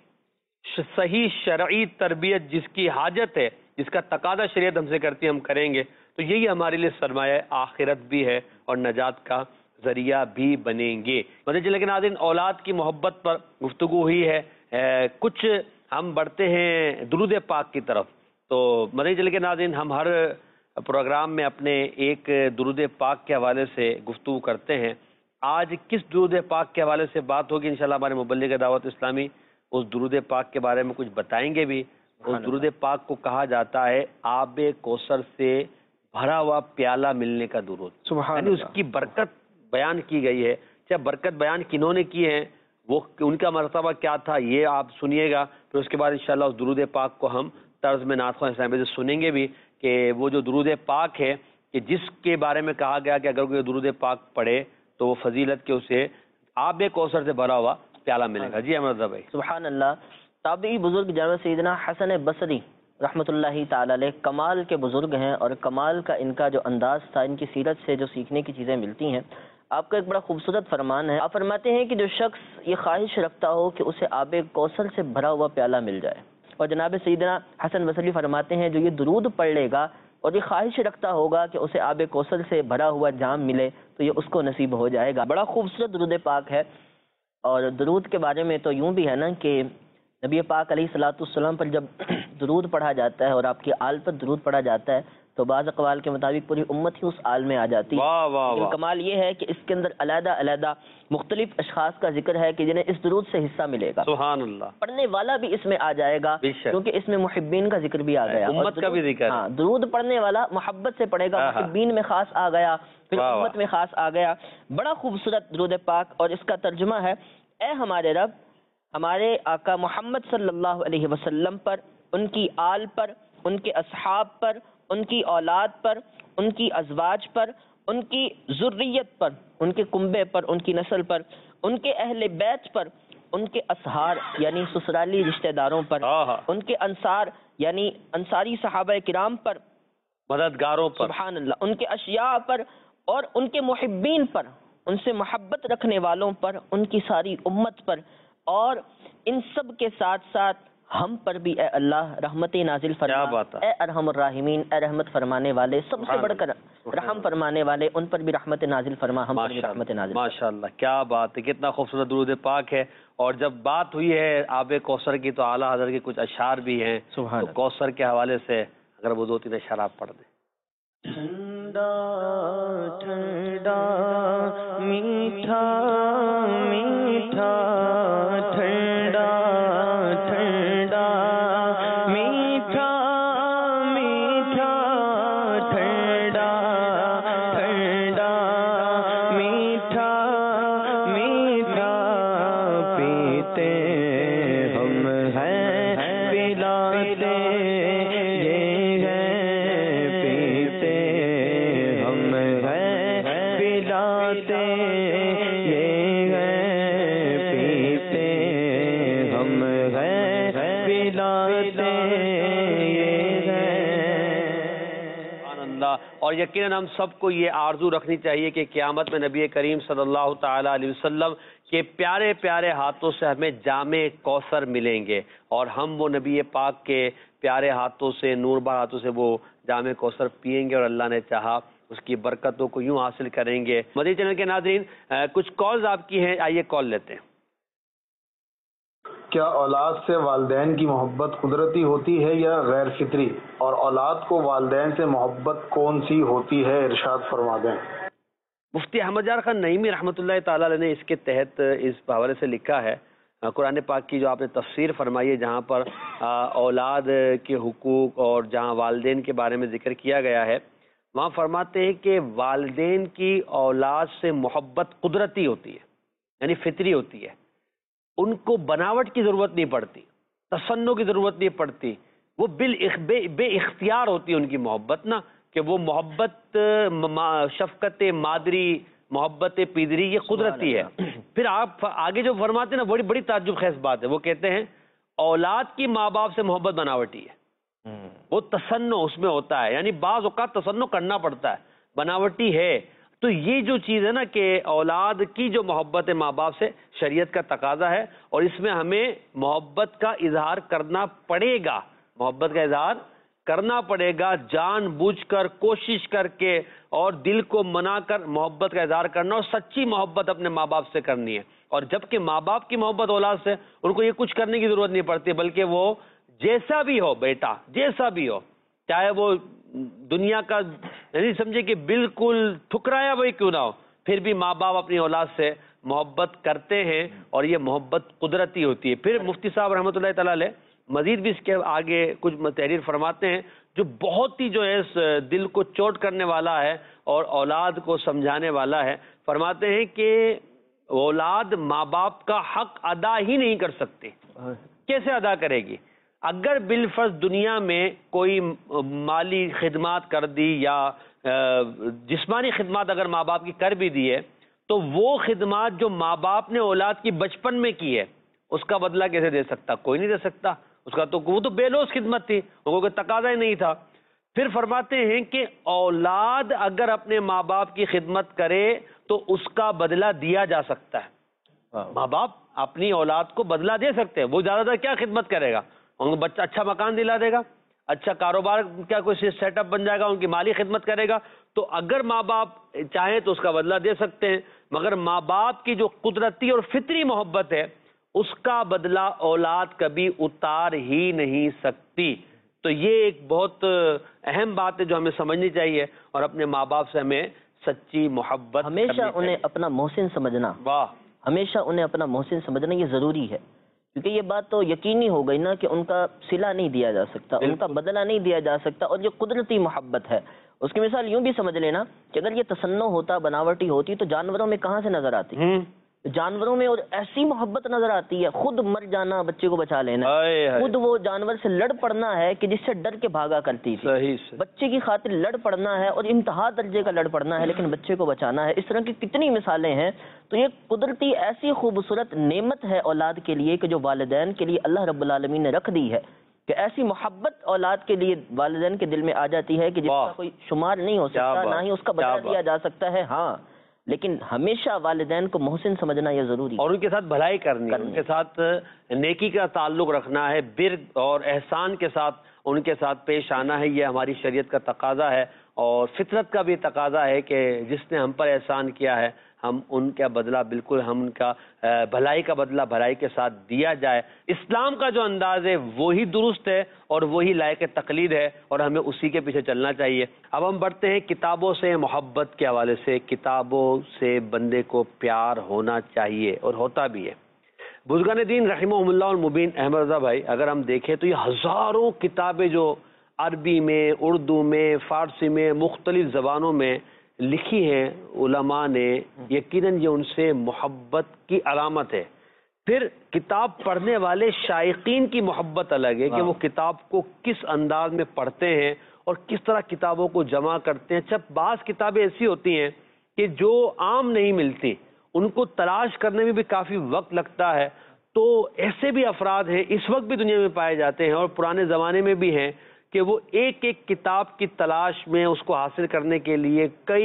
صحیح شرعی تربیت جس کی حاجت ہے، جس کا تقاضا شریعت ہم سے کرتی ہے، ہم کریں گے تو یہی ہمارے لیے سرمایہ آخرت بھی ہے اور نجات کا ذریعہ بھی بنیں گے. لیکن ناظرین اولاد کی محبت پر گفتگو ہوئی ہے، کچھ ہم بڑھتے ہیں درود پاک کی طرف. تو لیکن ناظرین ہم ہر پروگرام میں اپنے ایک درود پاک کے حوالے سے گفتگو کرتے ہیں. آج کس درود پاک کے حوالے سے بات ہوگی؟ انشاءاللہ ہمارے مبلغ دعوت اسلامی اس درود پاک کے بارے میں کچھ بتائیں گے بھی. اس درود پاک کو کہا جاتا ہے آب کوثر سے بھرا ہوا پیالہ ملنے کا درود. یعنی اس کی برکت بیان کی گئی ہے. کیا برکت بیان کنہوں نے کی ہے، وہ ان کا مرتبہ کیا تھا، یہ آپ سنیے گا. پھر اس کے بعد انشاءاللہ اس درود پاک کو ہم طرز میں نعت خواہ اسلامی سے سنیں گے بھی کہ وہ جو درود پاک ہے کہ جس کے بارے میں کہا گیا کہ اگر کوئی درود پاک پڑھے تو وہ فضیلت کے اسے آب کوثر سے بھرا ہوا پیالہ ملے گا. جی احمد رضا بھائی. سبحان اللہ. تابعی بزرگ جناب سیدنا حسن بصری رحمۃ اللہ تعالی علیہ کمال کے بزرگ ہیں، اور کمال کا ان کا جو انداز تھا، ان کی سیرت سے جو سیکھنے کی چیزیں ملتی ہیں. آپ کا ایک بڑا خوبصورت فرمان ہے. آپ فرماتے ہیں کہ جو شخص یہ خواہش رکھتا ہو کہ اسے آب کوثر سے بھرا ہوا پیالہ مل جائے، اور جناب سیدنا حسن بصری فرماتے ہیں جو یہ درود پڑھ لے گا اور یہ خواہش رکھتا ہوگا کہ اسے آب کوثر سے بھرا ہوا جام ملے تو یہ اس کو نصیب ہو جائے گا. بڑا خوبصورت درود پاک ہے. اور درود کے بارے میں تو یوں بھی ہے نا کہ نبی پاک علیہ الصلوۃ والسلام پر جب درود پڑھا جاتا ہے اور آپ کی آل پر درود پڑھا جاتا ہے تو بعض اقوال کے مطابق پوری امت ہی اس آل میں آ جاتی ہے. لیکن کمال یہ ہے کہ اس کے اندر علیحدہ علیحدہ مختلف اشخاص کا ذکر ہے کہ جنہیں اس درود سے حصہ ملے گا. سبحان اللہ. پڑھنے والا بھی اس میں آ جائے گا کیونکہ اس میں محبین کا ذکر بھی آ گیا، امت کا بھی ذکر. ہاں درود پڑھنے والا محبت سے پڑھے گا، محبین میں خاص آ گیا، پھر امت میں خاص آ گیا. بڑا خوبصورت درود پاک، اور اس کا ترجمہ ہے اے ہمارے رب ہمارے آقا محمد صلی اللہ علیہ وسلم پر، ان کی آل پر، ان کے اصحاب پر، ان کی اولاد پر، ان کی ازواج پر، ان کی ذریت پر، ان کے کنبے پر، ان کی نسل پر، ان کے اہل بیت پر، ان کے اصحار یعنی سسرالی رشتہ داروں پر، ان کے انصار یعنی انصاری صحابہ کرام پر، مددگاروں پر، سبحان اللہ، ان کے اشیاء پر، اور ان کے محبین پر، ان سے محبت رکھنے والوں پر، ان کی ساری امت پر، اور ان سب کے ساتھ ساتھ ہم پر بھی اے اللہ رحمت نازل فرما. اے ارحم الراحمین، اے رحمت فرمانے والے، سب سے بڑھ کر رحم فرمانے والے، ان پر بھی رحمت نازل فرما، ہم پر بھی رحمت نازل. ماشاءاللہ کیا بات ہے، کتنا خوبصورت درود پاک ہے. اور جب بات ہوئی ہے آب کوثر کی تو اعلیٰ حضرت کے کچھ اشعار بھی ہیں. تو کوثر کے حوالے سے اگر وہ 2-3 اشعار آپ پڑھ دیں. ٹھنڈا ٹھنڈا میٹھا میٹھا ٹھنڈا ٹھنڈا میٹھا میٹھا ٹھنڈا ٹھنڈا میٹھا میٹھا پیتے ہم ہیں پلاتے یہ ہے پیتے ہم ہیں پلاتے یہ ہے پیتے ہم ہیں پلاتے یہ ہے. سبحان اللہ. اور یقیناً ہم سب کو یہ آرزو رکھنی چاہیے کہ قیامت میں نبی کریم صلی اللہ تعالی علیہ وسلم کے پیارے پیارے ہاتھوں سے ہمیں جام کوثر ملیں گے، اور ہم وہ نبی پاک کے پیارے ہاتھوں سے، نور بار ہاتھوں سے وہ جام کوثر پئیں گے، اور اللہ نے چاہا اس کی برکتوں کو یوں حاصل کریں گے. مدنی چینل کے ناظرین کچھ کالز آپ کی ہیں، آئیے کال لیتے ہیں. کیا اولاد سے والدین کی محبت قدرتی ہوتی ہے یا غیر فطری، اور اولاد کو والدین سے محبت کون سی ہوتی ہے، ارشاد فرما دیں. مفتی احمد یار خان نعیمی رحمۃ اللہ تعالی علیہ نے اس کے تحت اس حوالے سے لکھا ہے، قرآن پاک کی جو آپ نے تفسیر فرمائی ہے جہاں پر اولاد کے حقوق اور جہاں والدین کے بارے میں ذکر کیا گیا ہے، وہاں فرماتے ہیں کہ والدین کی اولاد سے محبت قدرتی ہوتی ہے، یعنی فطری ہوتی ہے. ان کو بناوٹ کی ضرورت نہیں پڑتی، تصنع کی ضرورت نہیں پڑتی، وہ بے اختیار ہوتی ہے ان کی محبت نا، کہ وہ محبت شفقت مادری، محبت پیدری، یہ قدرتی ہے۔ پھر آپ آگے جو فرماتے ہیں نا، بڑی بڑی تعجب خیز بات ہے، وہ کہتے ہیں اولاد کی ماں باپ سے محبت بناوٹی ہے، وہ تصنع اس میں ہوتا ہے، یعنی بعض اوقات تصنع کرنا پڑتا ہے، بناوٹی ہے۔ تو یہ جو چیز ہے نا کہ اولاد کی جو محبت ہے ماں باپ سے، شریعت کا تقاضا ہے، اور اس میں ہمیں محبت کا اظہار کرنا پڑے گا، محبت کا اظہار کرنا پڑے گا، جان بوجھ کر، کوشش کر کے، اور دل کو منا کر محبت کا اظہار کرنا، اور سچی محبت اپنے ماں باپ سے کرنی ہے۔ اور جبکہ ماں باپ کی محبت اولاد سے، ان کو یہ کچھ کرنے کی ضرورت نہیں پڑتی، بلکہ وہ جیسا بھی ہو بیٹا، جیسا بھی ہو، چاہے وہ دنیا کا یعنی سمجھے کہ بالکل ٹھکرایا وہی کیوں نہ ہو، پھر بھی ماں باپ اپنی اولاد سے محبت کرتے ہیں، اور یہ محبت قدرتی ہوتی ہے۔ پھر مفتی صاحب رحمۃ اللہ تعالی علیہ مزید بھی اس کے آگے کچھ تحریر فرماتے ہیں جو بہت ہی جو ہے اس دل کو چوٹ کرنے والا ہے اور اولاد کو سمجھانے والا ہے۔ فرماتے ہیں کہ اولاد ماں باپ کا حق ادا ہی نہیں کر سکتی، کیسے ادا کرے گی؟ اگر بالفرض دنیا میں کوئی مالی خدمات کر دی یا جسمانی خدمات اگر ماں باپ کی کر بھی دی ہے، تو وہ خدمات جو ماں باپ نے اولاد کی بچپن میں کی ہے، اس کا بدلہ کیسے دے سکتا؟ کوئی نہیں دے سکتا، اس کا تو وہ تو بے لوث خدمت تھی، وہ کوئی تقاضا ہی نہیں تھا۔ پھر فرماتے ہیں کہ اولاد اگر اپنے ماں باپ کی خدمت کرے تو اس کا بدلہ دیا جا سکتا ہے۔ ماں باپ اپنی اولاد کو بدلہ دے سکتے ہیں، وہ زیادہ تر کیا خدمت کرے گا؟ ان کو بچہ اچھا مکان دلا دے گا، اچھا کاروبار کیا کوئی سیٹ اپ بن جائے گا، ان کی مالی خدمت کرے گا۔ تو اگر ماں باپ چاہیں تو اس کا بدلہ دے سکتے ہیں، مگر ماں باپ کی جو قدرتی اور فطری محبت ہے اس کا بدلہ اولاد کبھی اتار ہی نہیں سکتی۔ تو یہ ایک بہت اہم بات ہے جو ہمیں سمجھنی چاہیے، اور اپنے ماں باپ سے ہمیں سچی محبت ہمیشہ انہیں اپنا محسن سمجھنا، ہمیشہ انہیں اپنا محسن سمجھنا یہ ضروری ہے، کیونکہ یہ بات تو یقینی ہو گئی نا کہ ان کا صلہ نہیں دیا جا سکتا، ان کا بدلہ نہیں دیا جا سکتا۔ اور جو قدرتی محبت ہے اس کی مثال یوں بھی سمجھ لینا کہ اگر یہ تصنع ہوتا، بناوٹی ہوتی، تو جانوروں میں کہاں سے نظر آتی؟ جانوروں میں اور ایسی محبت نظر آتی ہے، خود مر جانا، بچے کو بچا لینا، خود وہ جانور سے لڑ پڑنا ہے کہ جس سے ڈر کے بھاگا کرتی تھی، بچے کی خاطر لڑ پڑنا ہے، اور انتہا درجے کا لڑ پڑنا ہے، لیکن بچے کو بچانا ہے۔ اس طرح کی کتنی مثالیں ہیں۔ تو یہ قدرتی ایسی خوبصورت نعمت ہے اولاد کے لیے کہ جو والدین کے لیے اللہ رب العالمین نے رکھ دی ہے، کہ ایسی محبت اولاد کے لیے والدین کے دل میں آ جاتی ہے کہ جس کا کوئی شمار نہیں ہو سکتا، نہ ہی اس کا بدلہ دیا جا سکتا ہے۔ ہاں، لیکن ہمیشہ والدین کو محسن سمجھنا یہ ضروری ہے، اور ان کے ساتھ بھلائی کرنی، ان کے ساتھ نیکی کا تعلق رکھنا ہے، بر اور احسان کے ساتھ ان کے ساتھ پیش آنا ہے۔ یہ ہماری شریعت کا تقاضا ہے، اور فطرت کا بھی تقاضا ہے کہ جس نے ہم پر احسان کیا ہے ہم ان کا بدلہ بالکل، ہم ان کا بھلائی کا بدلہ بھلائی کے ساتھ دیا جائے۔ اسلام کا جو انداز ہے وہی درست ہے اور وہی لائق تقلید ہے، اور ہمیں اسی کے پیچھے چلنا چاہیے۔ اب ہم بڑھتے ہیں کتابوں سے محبت کے حوالے سے۔ کتابوں سے بندے کو پیار ہونا چاہیے، اور ہوتا بھی ہے۔ بزرگان دین رحمہم اللہ المبین احمد رضا بھائی، اگر ہم دیکھیں تو یہ ہزاروں کتابیں جو عربی میں، اردو میں، فارسی میں، مختلف زبانوں میں لکھی ہیں علماء نے، یقیناً یہ ان سے محبت کی علامت ہے۔ پھر کتاب پڑھنے والے شائقین کی محبت الگ ہے کہ وہ کتاب کو کس انداز میں پڑھتے ہیں اور کس طرح کتابوں کو جمع کرتے ہیں۔ جب بعض کتابیں ایسی ہوتی ہیں کہ جو عام نہیں ملتی، ان کو تلاش کرنے میں بھی کافی وقت لگتا ہے، تو ایسے بھی افراد ہیں، اس وقت بھی دنیا میں پائے جاتے ہیں اور پرانے زمانے میں بھی ہیں، کہ وہ ایک ایک کتاب کی تلاش میں اس کو حاصل کرنے کے لیے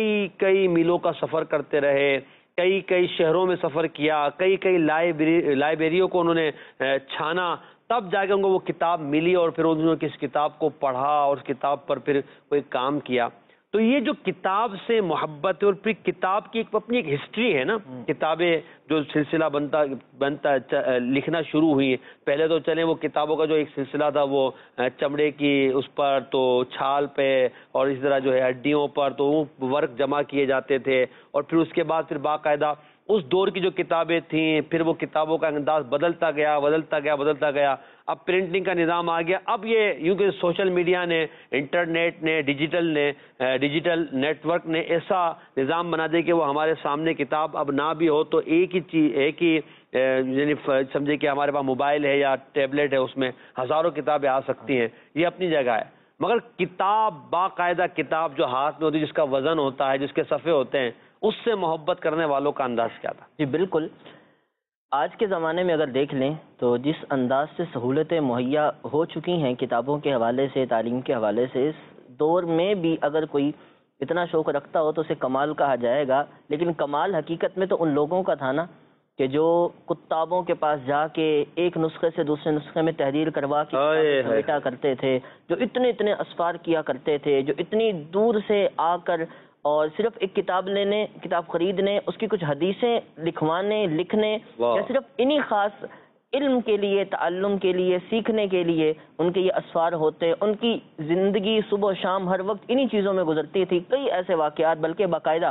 کئی میلوں کا سفر کرتے رہے، کئی شہروں میں سفر کیا، کئی لائبریریوں کو انہوں نے چھانا، تب جا کے ان کو وہ کتاب ملی، اور پھر انہوں نے کس کتاب کو پڑھا اور اس کتاب پر پھر کوئی کام کیا۔ تو یہ جو کتاب سے محبت ہے، اور پھر کتاب کی اپنی ایک ہسٹری ہے نا، کتابیں جو سلسلہ بنتا لکھنا شروع ہوئی، پہلے تو چلیں وہ کتابوں کا جو ایک سلسلہ تھا وہ چمڑے کی اس پر، تو چھال پہ، اور اس طرح جو ہے ہڈیوں پر، تو وہ ورق جمع کیے جاتے تھے، اور پھر اس کے بعد پھر باقاعدہ اس دور کی جو کتابیں تھیں، پھر وہ کتابوں کا انداز بدلتا گیا۔ اب پرنٹنگ کا نظام آ گیا، اب یہ یوں کہ سوشل میڈیا نے، انٹرنیٹ نے، ڈیجیٹل نیٹ ورک نے ایسا نظام بنا دیا کہ وہ ہمارے سامنے کتاب اب نہ بھی ہو تو ایک ہی یعنی سمجھے کہ ہمارے پاس موبائل ہے یا ٹیبلٹ ہے، اس میں ہزاروں کتابیں آ سکتی ہیں، یہ اپنی جگہ ہے، مگر کتاب، باقاعدہ کتاب جو ہاتھ میں ہوتی ہے، جس کا وزن ہوتا ہے، جس کے صفحے ہوتے ہیں، اس سے محبت کرنے والوں کا انداز کیا تھا؟ جی بالکل. آج کے زمانے میں اگر دیکھ لیں تو جس انداز سے سہولتیں مہیا ہو چکی ہیں کتابوں کے حوالے سے، تعلیم کے حوالے سے، اس دور میں بھی اگر کوئی اتنا شوق رکھتا ہو تو اسے کمال کہا جائے گا. لیکن کمال حقیقت میں تو ان لوگوں کا تھا نا کہ جو کتابوں کے پاس جا کے ایک نسخے سے دوسرے نسخے میں تحریر کروا کے سمیٹا کرتے تھے، جو اتنے اسفار کیا کرتے تھے، جو اتنی دور سے آ کر اور صرف ایک کتاب لینے، کتاب خریدنے، اس کی کچھ حدیثیں لکھوانے، لکھنے، یا صرف انہی خاص علم کے لیے، تعلم کے لیے، سیکھنے کے لیے ان کے یہ اسفار ہوتے. ان کی زندگی صبح و شام ہر وقت انہی چیزوں میں گزرتی تھی. کئی ایسے واقعات، بلکہ باقاعدہ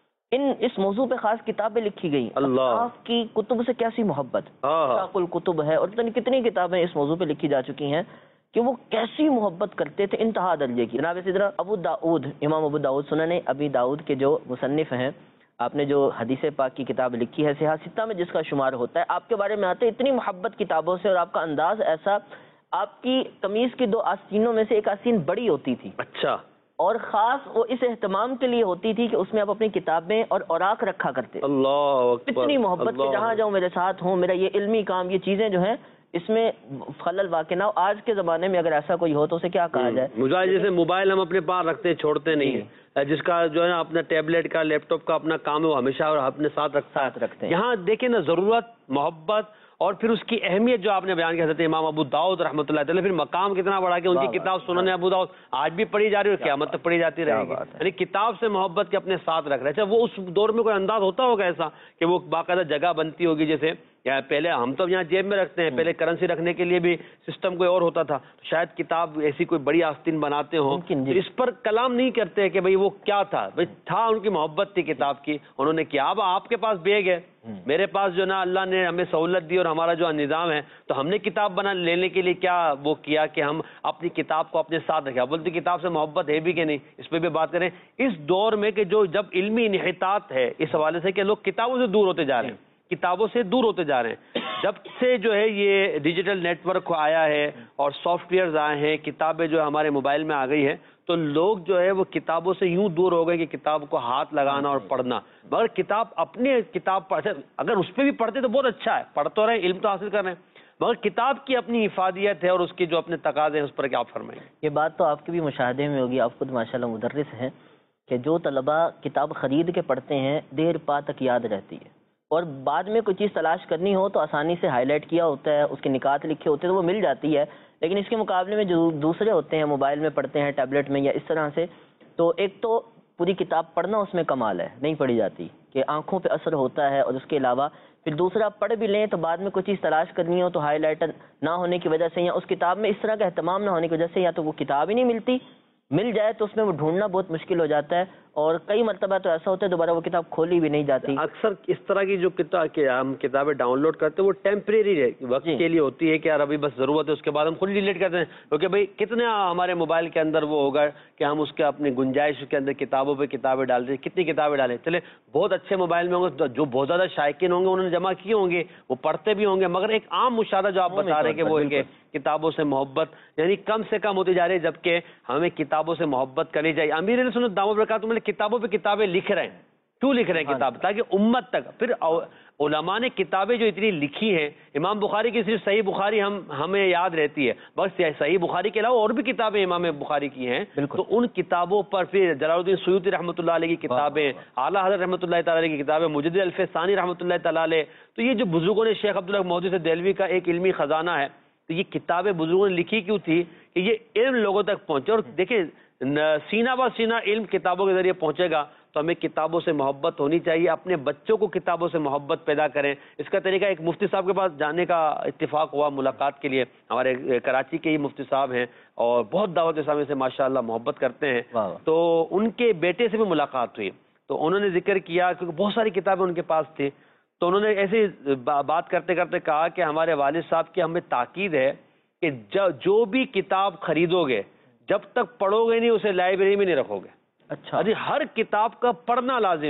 اس موضوع پہ خاص کتابیں لکھی گئی. اللہ کی کتب سے کیسی محبت، شاق الکتب ہے، اور کتنی کتابیں اس موضوع پہ لکھی جا چکی ہیں کہ وہ کیسی محبت کرتے تھے، انتہا درجے کی. جناب اسی طرح ابو داؤد، امام ابو داؤد سنن ابی داؤد کے جو مصنف ہیں، آپ نے جو حدیث پاک کی کتاب لکھی ہے، صحاح ستہ میں جس کا شمار ہوتا ہے، آپ کے بارے میں آتے اتنی محبت کتابوں سے، اور آپ کا انداز ایسا، آپ کی قمیض کی 2 آستینوں میں سے ایک آستین بڑی ہوتی تھی، اچھا، اور خاص وہ اس اہتمام کے لیے ہوتی تھی کہ اس میں آپ اپنی کتابیں اور اوراق رکھا کرتے. اللہ اکبر، اتنی محبت کہ جہاں جاؤں میرے ساتھ ہوں، میرا یہ علمی کام، یہ چیزیں جو ہیں اس میں خلل واقع نہ ہو. آج کے زمانے میں اگر ایسا کوئی ہو تو اسے کیا کہا جائے؟ مجھے جیسے موبائل ہم اپنے پاس رکھتے ہیں، چھوڑتے نہیں ہیں، جس کا جو ہے اپنا ٹیبلٹ کا، لیپ ٹاپ کا اپنا کام ہے، وہ ہمیشہ اور اپنے ساتھ رکھتے ہیں. یہاں دیکھیں نا، ضرورت، محبت اور پھر اس کی اہمیت جو آپ نے بیان کی حضرت امام ابو داؤد رحمۃ اللہ تعالی، پھر مقام کتنا بڑا کہ ان کی کتاب سنن ابو داؤد آج بھی پڑھی جا رہی ہے اور قیامت تک پڑھی جاتی رہے گی. یعنی کتاب سے محبت کے اپنے ساتھ رکھ رہے ہیں. وہ اس دور میں کوئی انداز ہوتا ہوگا ایسا کہ وہ باقاعدہ جگہ بنتی ہوگی، جیسے یا پہلے ہم تو یہاں جیب میں رکھتے ہیں، پہلے کرنسی رکھنے کے لیے بھی سسٹم کوئی اور ہوتا تھا، شاید کتاب ایسی کوئی بڑی آستین بناتے ہوں. اس پر کلام نہیں کرتے کہ بھئی وہ کیا تھا، بھئی تھا، ان کی محبت تھی کتاب کی، انہوں نے کیا. اب آپ کے پاس بیگ ہے، میرے پاس جو نا اللہ نے ہمیں سہولت دی اور ہمارا جو نظام ہے، تو ہم نے کتاب لینے کے لیے کیا وہ کیا کہ ہم اپنی کتاب کو اپنے ساتھ رکھیں. بولتے کتاب سے محبت ہے بھی کہ نہیں، اس پہ بھی بات کریں. اس دور میں کہ جو جب علمی انحطاط ہے اس حوالے سے کہ لوگ کتابوں سے دور ہوتے جا رہے ہیں، کتابوں سے دور ہوتے جا رہے ہیں. جب سے جو ہے یہ ڈیجیٹل نیٹ ورک آیا ہے اور سافٹ ویئرز آئے ہیں، کتابیں جو ہمارے موبائل میں آ گئی ہیں، تو لوگ جو ہے وہ کتابوں سے یوں دور ہو گئے کہ کتاب کو ہاتھ لگانا اور پڑھنا. مگر کتاب اپنی کتاب اگر اس پہ بھی پڑھتے تو بہت اچھا ہے، پڑھ تو رہے، علم تو حاصل کر رہے ہیں، مگر کتاب کی اپنی افادیت ہے اور اس کی جو اپنے تقاضے ہیں، اس پر کیا آپ فرمائیں؟ یہ بات تو آپ کے بھی مشاہدے میں ہوگی، آپ خود ماشاءاللہ مدرس ہیں، کہ جو طلبہ کتاب خرید کے پڑھتے ہیں دیر پا تک یاد رہتی ہے، اور بعد میں کوئی چیز تلاش کرنی ہو تو آسانی سے ہائی لائٹ کیا ہوتا ہے، اس کے نکات لکھے ہوتے ہیں تو وہ مل جاتی ہے. لیکن اس کے مقابلے میں جو دوسرے ہوتے ہیں، موبائل میں پڑھتے ہیں، ٹیبلٹ میں یا اس طرح سے، تو ایک تو پوری کتاب پڑھنا اس میں کمال ہے، نہیں پڑھی جاتی، کہ آنکھوں پہ اثر ہوتا ہے، اور اس کے علاوہ پھر دوسرا پڑھ بھی لیں تو بعد میں کوئی چیز تلاش کرنی ہو تو ہائی لائٹر نہ ہونے کی وجہ سے، یا اس کتاب میں اس طرح کا اہتمام نہ ہونے کی وجہ سے، یا تو وہ کتاب ہی نہیں ملتی، مل جائے تو اس میں وہ ڈھونڈنا بہت مشکل ہو جاتا ہے، اور کئی مرتبہ تو ایسا ہوتا ہے دوبارہ وہ کتاب کھولی بھی نہیں جاتی. اکثر اس طرح کی جو ہم کتابیں ڈاؤن لوڈ کرتے ہیں وہ ٹیمپریری وقت کے لیے ہوتی ہے کہ یار ابھی بس ضرورت ہے، اس کے بعد ہم خود ڈیلیٹ کرتے ہیں. کیونکہ بھائی کتنا ہمارے موبائل کے اندر وہ ہوگا کہ ہم اس کے اپنی گنجائش کے اندر کتابوں پہ کتابیں ڈالتے ہیں، کتنی کتابیں ڈالیں. چلے بہت اچھے موبائل میں ہوں گے، جو بہت زیادہ شائقین ہوں گے انہوں نے جمع کیے ہوں گے، وہ پڑھتے بھی ہوں گے، مگر ایک عام مشاہدہ جو آپ بتا رہے ہیں کہ وہ ہے کہ کتابوں سے محبت یعنی کم سے کم ہوتی جا رہی ہے، جبکہ ہمیں کتابوں سے محبت کرنی چاہیے. امیر علیہ سنت دامت برکاتہ میں کتابوں پہ کتابیں لکھ رہے ہیں، کیوں لکھ رہے ہیں کتاب؟ تاکہ امت تک. پھر علماء نے کتابیں جو اتنی لکھی ہیں، امام بخاری کی صرف صحیح بخاری ہمیں یاد رہتی ہے، بس صحیح بخاری کے علاوہ اور بھی کتابیں امام بخاری کی ہیں، تو ان کتابوں پر پھر جلال الدین سیوطی رحمۃ اللہ علیہ کی کتابیں، اعلیٰ حضرت رحمۃ اللہ تعالی علیہ کی کتابیں، مجدد الف ثانی رحمۃ اللہ تعالی علیہ. تو یہ جو بزرگوں نے، شیخ عبداللہ محدث دہلوی کا ایک علمی خزانہ ہے، تو یہ کتابیں بزرگوں نے لکھی کیوں تھی کہ یہ علم لوگوں تک پہنچے. اور دیکھیں سینہ بہ سینہ علم کتابوں کے ذریعے پہنچے گا، تو ہمیں کتابوں سے محبت ہونی چاہیے. اپنے بچوں کو کتابوں سے محبت پیدا کریں. اس کا طریقہ ایک مفتی صاحب کے پاس جانے کا اتفاق ہوا ملاقات کے لیے، ہمارے کراچی کے ہی مفتی صاحب ہیں اور بہت دعوت اسلامی سے ماشاءاللہ محبت کرتے ہیں. تو ان کے بیٹے سے بھی ملاقات ہوئی، تو انہوں نے ذکر کیا کیونکہ بہت ساری کتابیں ان کے پاس تھی، تو انہوں نے ایسی بات کرتے کرتے کہا کہ ہمارے والد صاحب کی ہمیں تاکید ہے کہ جو بھی کتاب خریدو گے جب تک پڑھو گے نہیں اسے لائبریری میں نہیں رکھو گے. اچھا، ہر کتاب کا پڑھنا لازم ہے.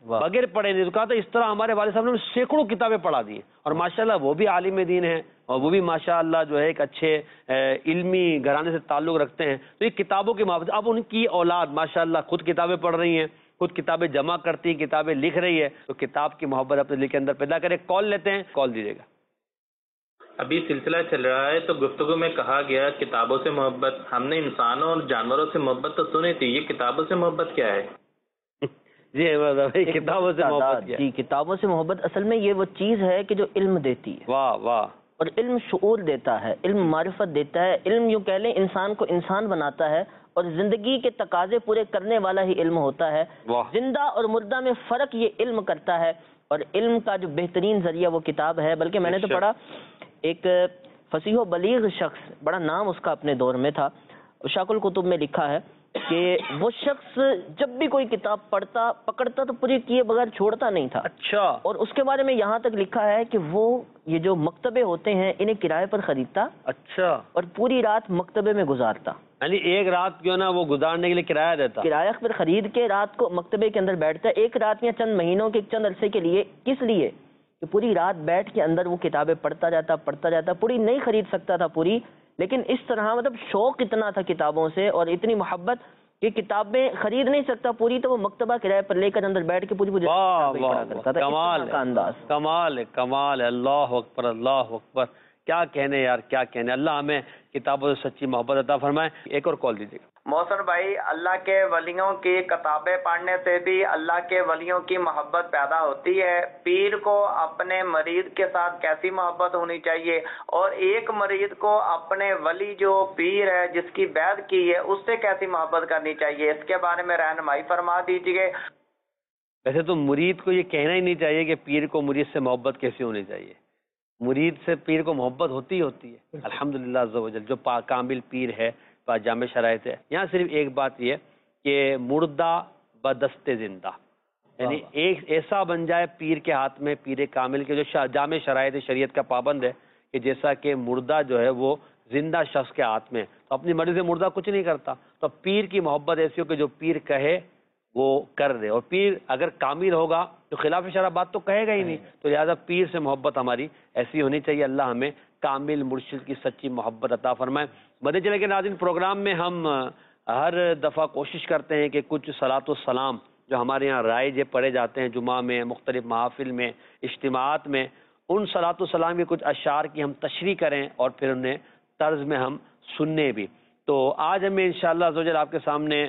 بغیر پڑھے نہیں. تو کہا تھا اس طرح ہمارے والد صاحب نے سینکڑوں کتابیں پڑھا دی ہیں, اور ماشاءاللہ وہ بھی عالم دین ہیں, اور وہ بھی ماشاءاللہ جو ہے ایک اچھے علمی گھرانے سے تعلق رکھتے ہیں. تو یہ کتابوں کی محبت, اب ان کی اولاد ماشاءاللہ خود کتابیں پڑھ رہی ہیں, خود کتابیں جمع کرتی ہیں, کتابیں لکھ رہی ہے. تو کتاب کی محبت اپنے دل کے اندر پیدا کرے. کال لیتے ہیں, کال دیجیے گا. ابھی سلسلہ چل رہا ہے تو گفتگو میں کہا گیا کتابوں سے محبت. ہم نے انسانوں اور جانوروں سے محبت تو سنی تھی, یہ کتابوں سے محبت کیا ہے؟ جی کتابوں سے محبت کیا؟ جی کتابوں سے محبت اصل میں یہ وہ چیز ہے کہ جو علم دیتی ہے. واہ واہ. اور علم شعور دیتا ہے, علم معرفت دیتا ہے. علم یوں کہہ لیں انسان کو انسان بناتا ہے, اور زندگی کے تقاضے پورے کرنے والا ہی علم ہوتا ہے. زندہ اور مردہ میں فرق یہ علم کرتا ہے, اور علم کا جو بہترین ذریعہ وہ کتاب ہے. بلکہ میں نے تو پڑھا ایک فصیح و بلیغ شخص, بڑا نام اس کا اپنے دور میں تھا, شاق الکتب میں لکھا ہے کہ وہ شخص جب بھی کوئی کتاب پکڑتا تو پوری کیے بغیر چھوڑتا نہیں تھا. اچھا. اور اس کے بارے میں یہاں تک لکھا ہے کہ وہ یہ جو مکتبے ہوتے ہیں انہیں کرائے پر خریدتا. اچھا. اور پوری رات مکتبے میں گزارتا. یعنی ایک رات کیوں نہ وہ گزارنے کے لیے کرایہ دیتا, کرایہ پر خرید کے رات کو مکتبے کے اندر بیٹھتا. ایک رات یا چند مہینوں کے چند عرصے کے لیے. کس لیے؟ کہ پوری رات بیٹھ کے اندر وہ کتابیں پڑھتا جاتا. پوری نہیں خرید سکتا تھا پوری, لیکن اس طرح مطلب شوق اتنا تھا کتابوں سے اور اتنی محبت کہ کتابیں خرید نہیں سکتا پوری, تو وہ مکتبہ کرائے پر لے کر اندر بیٹھ کے پوری پڑھا کرتا تھا. کمال کا انداز, کمال ہے. اللہ اکبر, اللہ اکبر. کیا کہنے یار, کیا کہنے. اللہ ہمیں کتابوں سے سچی محبت عطا فرمائے. ایک اور کال دیجیے گا. محسن بھائی, اللہ کے ولیوں کی کتابیں پڑھنے سے بھی اللہ کے ولیوں کی محبت پیدا ہوتی ہے. پیر کو اپنے مرید کے ساتھ کیسی محبت ہونی چاہیے, اور ایک مرید کو اپنے ولی جو پیر ہے جس کی بیعت کی ہے اس سے کیسی محبت کرنی چاہیے, اس کے بارے میں رہنمائی فرما دیجیے. ویسے تو مرید کو یہ کہنا ہی نہیں چاہیے کہ پیر کو مرید سے محبت کیسی ہونی چاہیے. مرید سے پیر کو محبت ہوتی ہے الحمدللہ عز و جل, جو کامل پیر ہے, جامع شرائط ہے. یہاں صرف ایک بات یہ کہ مردہ بدست زندہ, یعنی ایک ایسا بن جائے پیر کے ہاتھ میں, پیر کامل کے جو جامع شرائط شریعت کا پابند ہے, کہ جیسا کہ مردہ جو ہے وہ زندہ شخص کے ہاتھ میں, تو اپنی مرضی سے مردہ کچھ نہیں کرتا. تو پیر کی محبت ایسی ہو کہ جو پیر کہے وہ کر دے, اور پیر اگر کامل ہوگا تو خلاف شرع بات تو کہے گا ہی نہیں. تو لہٰذا پیر سے محبت ہماری ایسی ہونی چاہیے. اللہ ہمیں کامل مرشد کی سچی محبت عطا فرمائے. مدنی چینل کے ناظرین, پروگرام میں ہم ہر دفعہ کوشش کرتے ہیں کہ کچھ صلاۃ و سلام جو ہمارے یہاں رائج پڑھے جاتے ہیں جمعہ میں, مختلف محافل میں, اجتماعات میں, ان صلاۃ و سلام کے کچھ اشعار کی ہم تشریح کریں اور پھر انہیں طرز میں ہم سننے بھی. تو آج ہمیں انشاءاللہ عز و جل آپ کے سامنے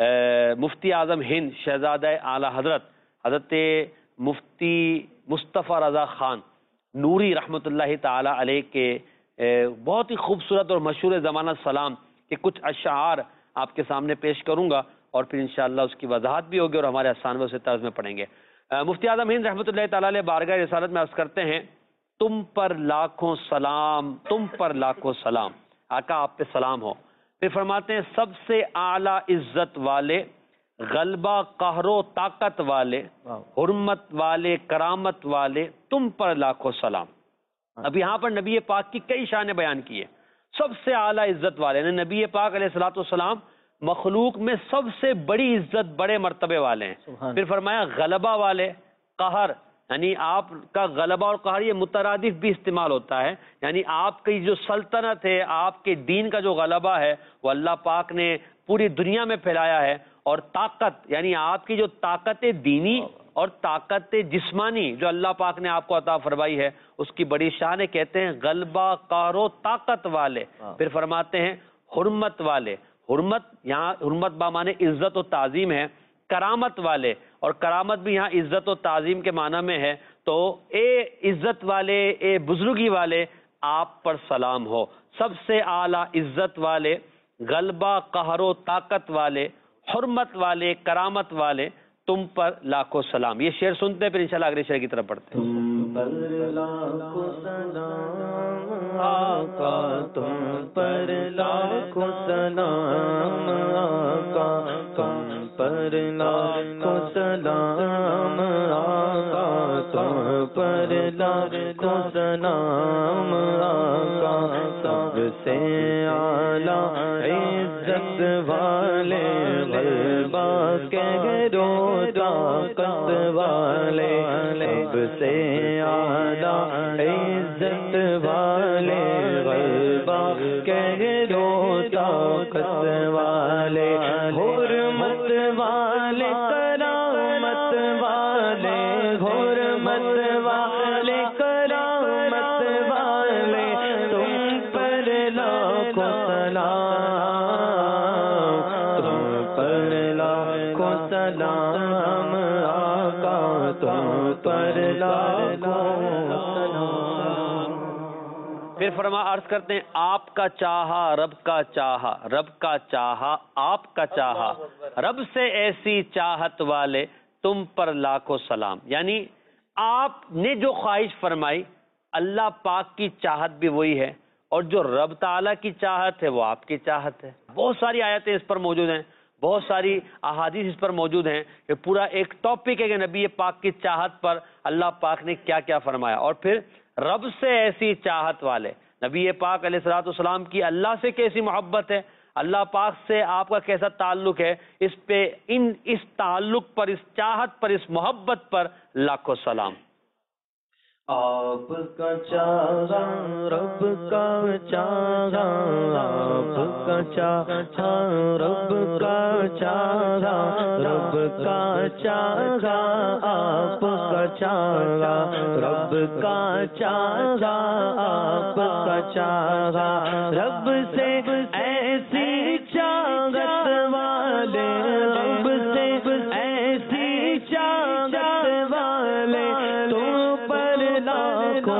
مفتی اعظم ہند شہزادہ اعلیٰ حضرت مفتی مصطفیٰ رضا خان نوری رحمۃ اللہ تعالی علیہ کے بہت ہی خوبصورت اور مشہور زمانہ سلام کے کچھ اشعار آپ کے سامنے پیش کروں گا, اور پھر انشاءاللہ اس کی وضاحت بھی ہوگی اور ہمارے آسان سے طرز میں پڑھیں گے. مفتی اعظم ہند رحمۃ اللہ تعالی علیہ بارگاہ رسالت میں عرض کرتے ہیں, تم پر لاکھوں سلام, تم پر لاکھوں سلام, آقا آپ پہ سلام ہو. پھر فرماتے ہیں سب سے اعلیٰ عزت والے, غلبہ قہر و طاقت والے, حرمت والے, کرامت والے, تم پر لاکھوں سلام. اب یہاں پر نبی پاک کی کئی شانیں بیان کی ہیں. سب سے اعلیٰ عزت والے, یعنی نبی پاک علیہ الصلوۃ والسلام مخلوق میں سب سے بڑی عزت, بڑے مرتبے والے ہیں. پھر فرمایا غلبہ والے, قہر, یعنی آپ کا غلبہ اور قہر یہ مترادف بھی استعمال ہوتا ہے, یعنی آپ کی جو سلطنت ہے, آپ کے دین کا جو غلبہ ہے وہ اللہ پاک نے پوری دنیا میں پھیلایا ہے. اور طاقت, یعنی آپ کی جو طاقت دینی اور طاقت جسمانی جو اللہ پاک نے آپ کو عطا فرمائی ہے اس کی بڑی شان ہے. کہتے ہیں غلبہ قہر و طاقت والے. پھر فرماتے ہیں حرمت والے, حرمت یہاں حرمت بامانے عزت و تعظیم ہے. کرامت والے, اور کرامت بھی یہاں عزت و تعظیم کے معنی میں ہے. تو اے عزت والے, اے بزرگی والے, آپ پر سلام ہو. سب سے اعلیٰ عزت والے, غلبہ قہر و طاقت والے, حرمت والے, کرامت والے, تم پر لاکھوں سلام. یہ شعر سنتے ہیں, پھر انشاءاللہ اگلے شعر کی طرف پڑھتے ہیں. تم پر لاکھوں سلام آقا, تم پر لاکھوں سلام آقا, تم پر لاکھوں سلام آقا, تم پر لاکھوں سلام آقا. سب سے اعلیٰ عزت والے, غلبہ کے گرو طاقت والے, سے اعلیٰ عزت والے غلبہ کہہ دو طاقت والے حرمت والے کرامت والے حرمت والے کرامت والے تم پر لاکھوں سلام تم پر لاکھوں سلام آقا تم پر لاکھوں سلام۔ پھر فرما عرض کرتے ہیں آپ کا چاہا رب کا چاہا رب کا چاہا آپ کا چاہا رب سے ایسی چاہت والے تم پر لاکھوں سلام، یعنی آپ نے جو خواہش فرمائی اللہ پاک کی چاہت بھی وہی ہے، اور جو رب تعالیٰ کی چاہت ہے وہ آپ کی چاہت ہے۔ بہت ساری آیتیں اس پر موجود ہیں، بہت ساری احادیث اس پر موجود ہیں، کہ پورا ایک ٹاپک ہے کہ نبی پاک کی چاہت پر اللہ پاک نے کیا کیا فرمایا۔ اور پھر رب سے ایسی چاہت والے، نبی پاک علیہ الصلوۃ والسلام کی اللہ سے کیسی محبت ہے، اللہ پاک سے آپ کا کیسا تعلق ہے، اس پہ اس تعلق پر، اس چاہت پر، اس محبت پر لاکھوں سلام۔ آپ کا چاہا رب کا چاہا آپ کا چاہا رب کا چاہا رب کا چاہا آپ کا چاہا رب کا چاہا آپ کا چاہا رب سے ایسی چاہت والے رب سے ایسی چاہت والے تم پر لاکھوں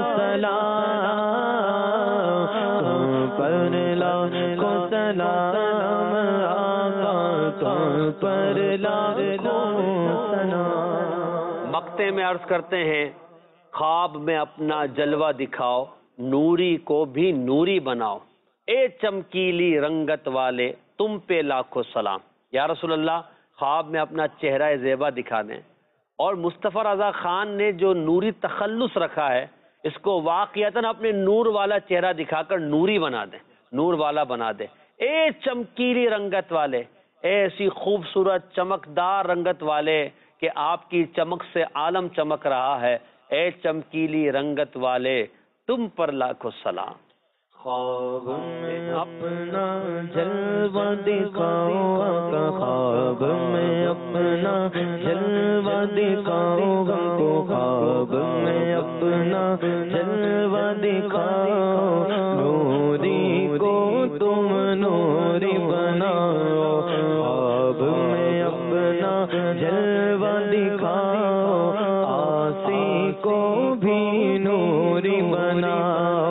سلام تم پر لاکھوں سلام آقا تم پر لاکھوں سلام۔ مقطع میں عرض کرتے ہیں خواب میں اپنا جلوہ دکھاؤ نوری کو بھی نوری بناؤ اے چمکیلی رنگت والے تم پہ لاکھوں سلام۔ یا رسول اللہ خواب میں اپنا چہرہ زیبا دکھا دیں، اور مصطفیٰ رضا خان نے جو نوری تخلص رکھا ہے اس کو واقعتاً اپنے نور والا چہرہ دکھا کر نوری بنا دیں، نور والا بنا دیں۔ اے چمکیلی رنگت والے، ایسی خوبصورت چمکدار رنگت والے کہ آپ کی چمک سے عالم چمک رہا ہے، اے چمکیلی رنگت والے تم پر لاکھوں سلام۔ خواب میں اپنا جلوہ دکھاؤ آقا خواب میں اپنا جلوہ دکھاؤ ہم کو خواب میں اپنا جلوہ دکھاؤ نوری کو تم نوری بناؤ خواب میں اپنا جلوہ دکھاؤ آسی کو بھی نوری بناؤ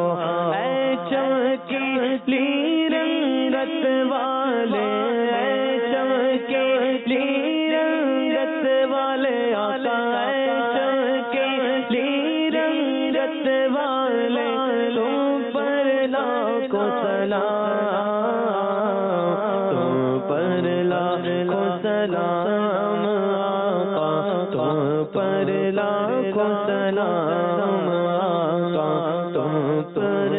چمکیلی رنگت والے چمکیلی رنگت والے آقا چمکیلی رنگت والے تم پر لاکھوں سلام تم پر لاکھوں سلام آقا تم پر لاکھوں سلام آقا تم پر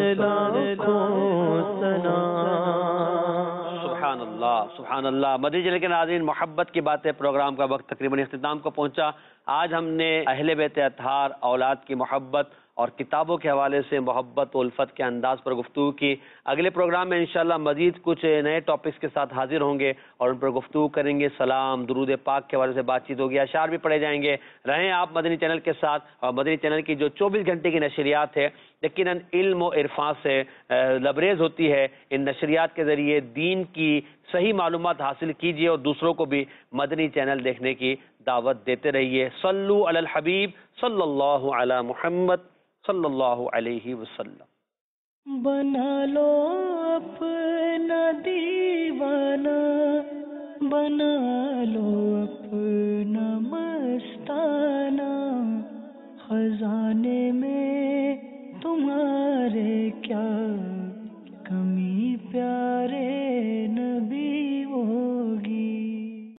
سبحان اللہ۔ مدنی چینل کے ناظرین، محبت کی باتیں پروگرام کا وقت تقریباً اختتام کو پہنچا۔ آج ہم نے اہل بیت اطہار، اولاد کی محبت اور کتابوں کے حوالے سے محبت و الفت کے انداز پر گفتگو کی۔ اگلے پروگرام میں انشاءاللہ مزید کچھ نئے ٹاپکس کے ساتھ حاضر ہوں گے اور ان پر گفتگو کریں گے۔ سلام، درود پاک کے حوالے سے بات چیت ہوگی، اشعار بھی پڑھے جائیں گے۔ رہیں آپ مدنی چینل کے ساتھ، اور مدنی چینل کی جو 24 گھنٹے کی نشریات ہے یقیناً علم و عرفان سے لبریز ہوتی ہے۔ ان نشریات کے ذریعے دین کی صحیح معلومات حاصل کیجیے اور دوسروں کو بھی مدنی چینل دیکھنے کی دعوت دیتے رہیے۔ صلو علی الحبیب صلی اللہ علی محمد صلی اللہ علیہ وسلم۔ بنا لو اپنا دیوانہ بنا لو اپنا مستانہ خزانے میں تمہارے کیا کمی پیار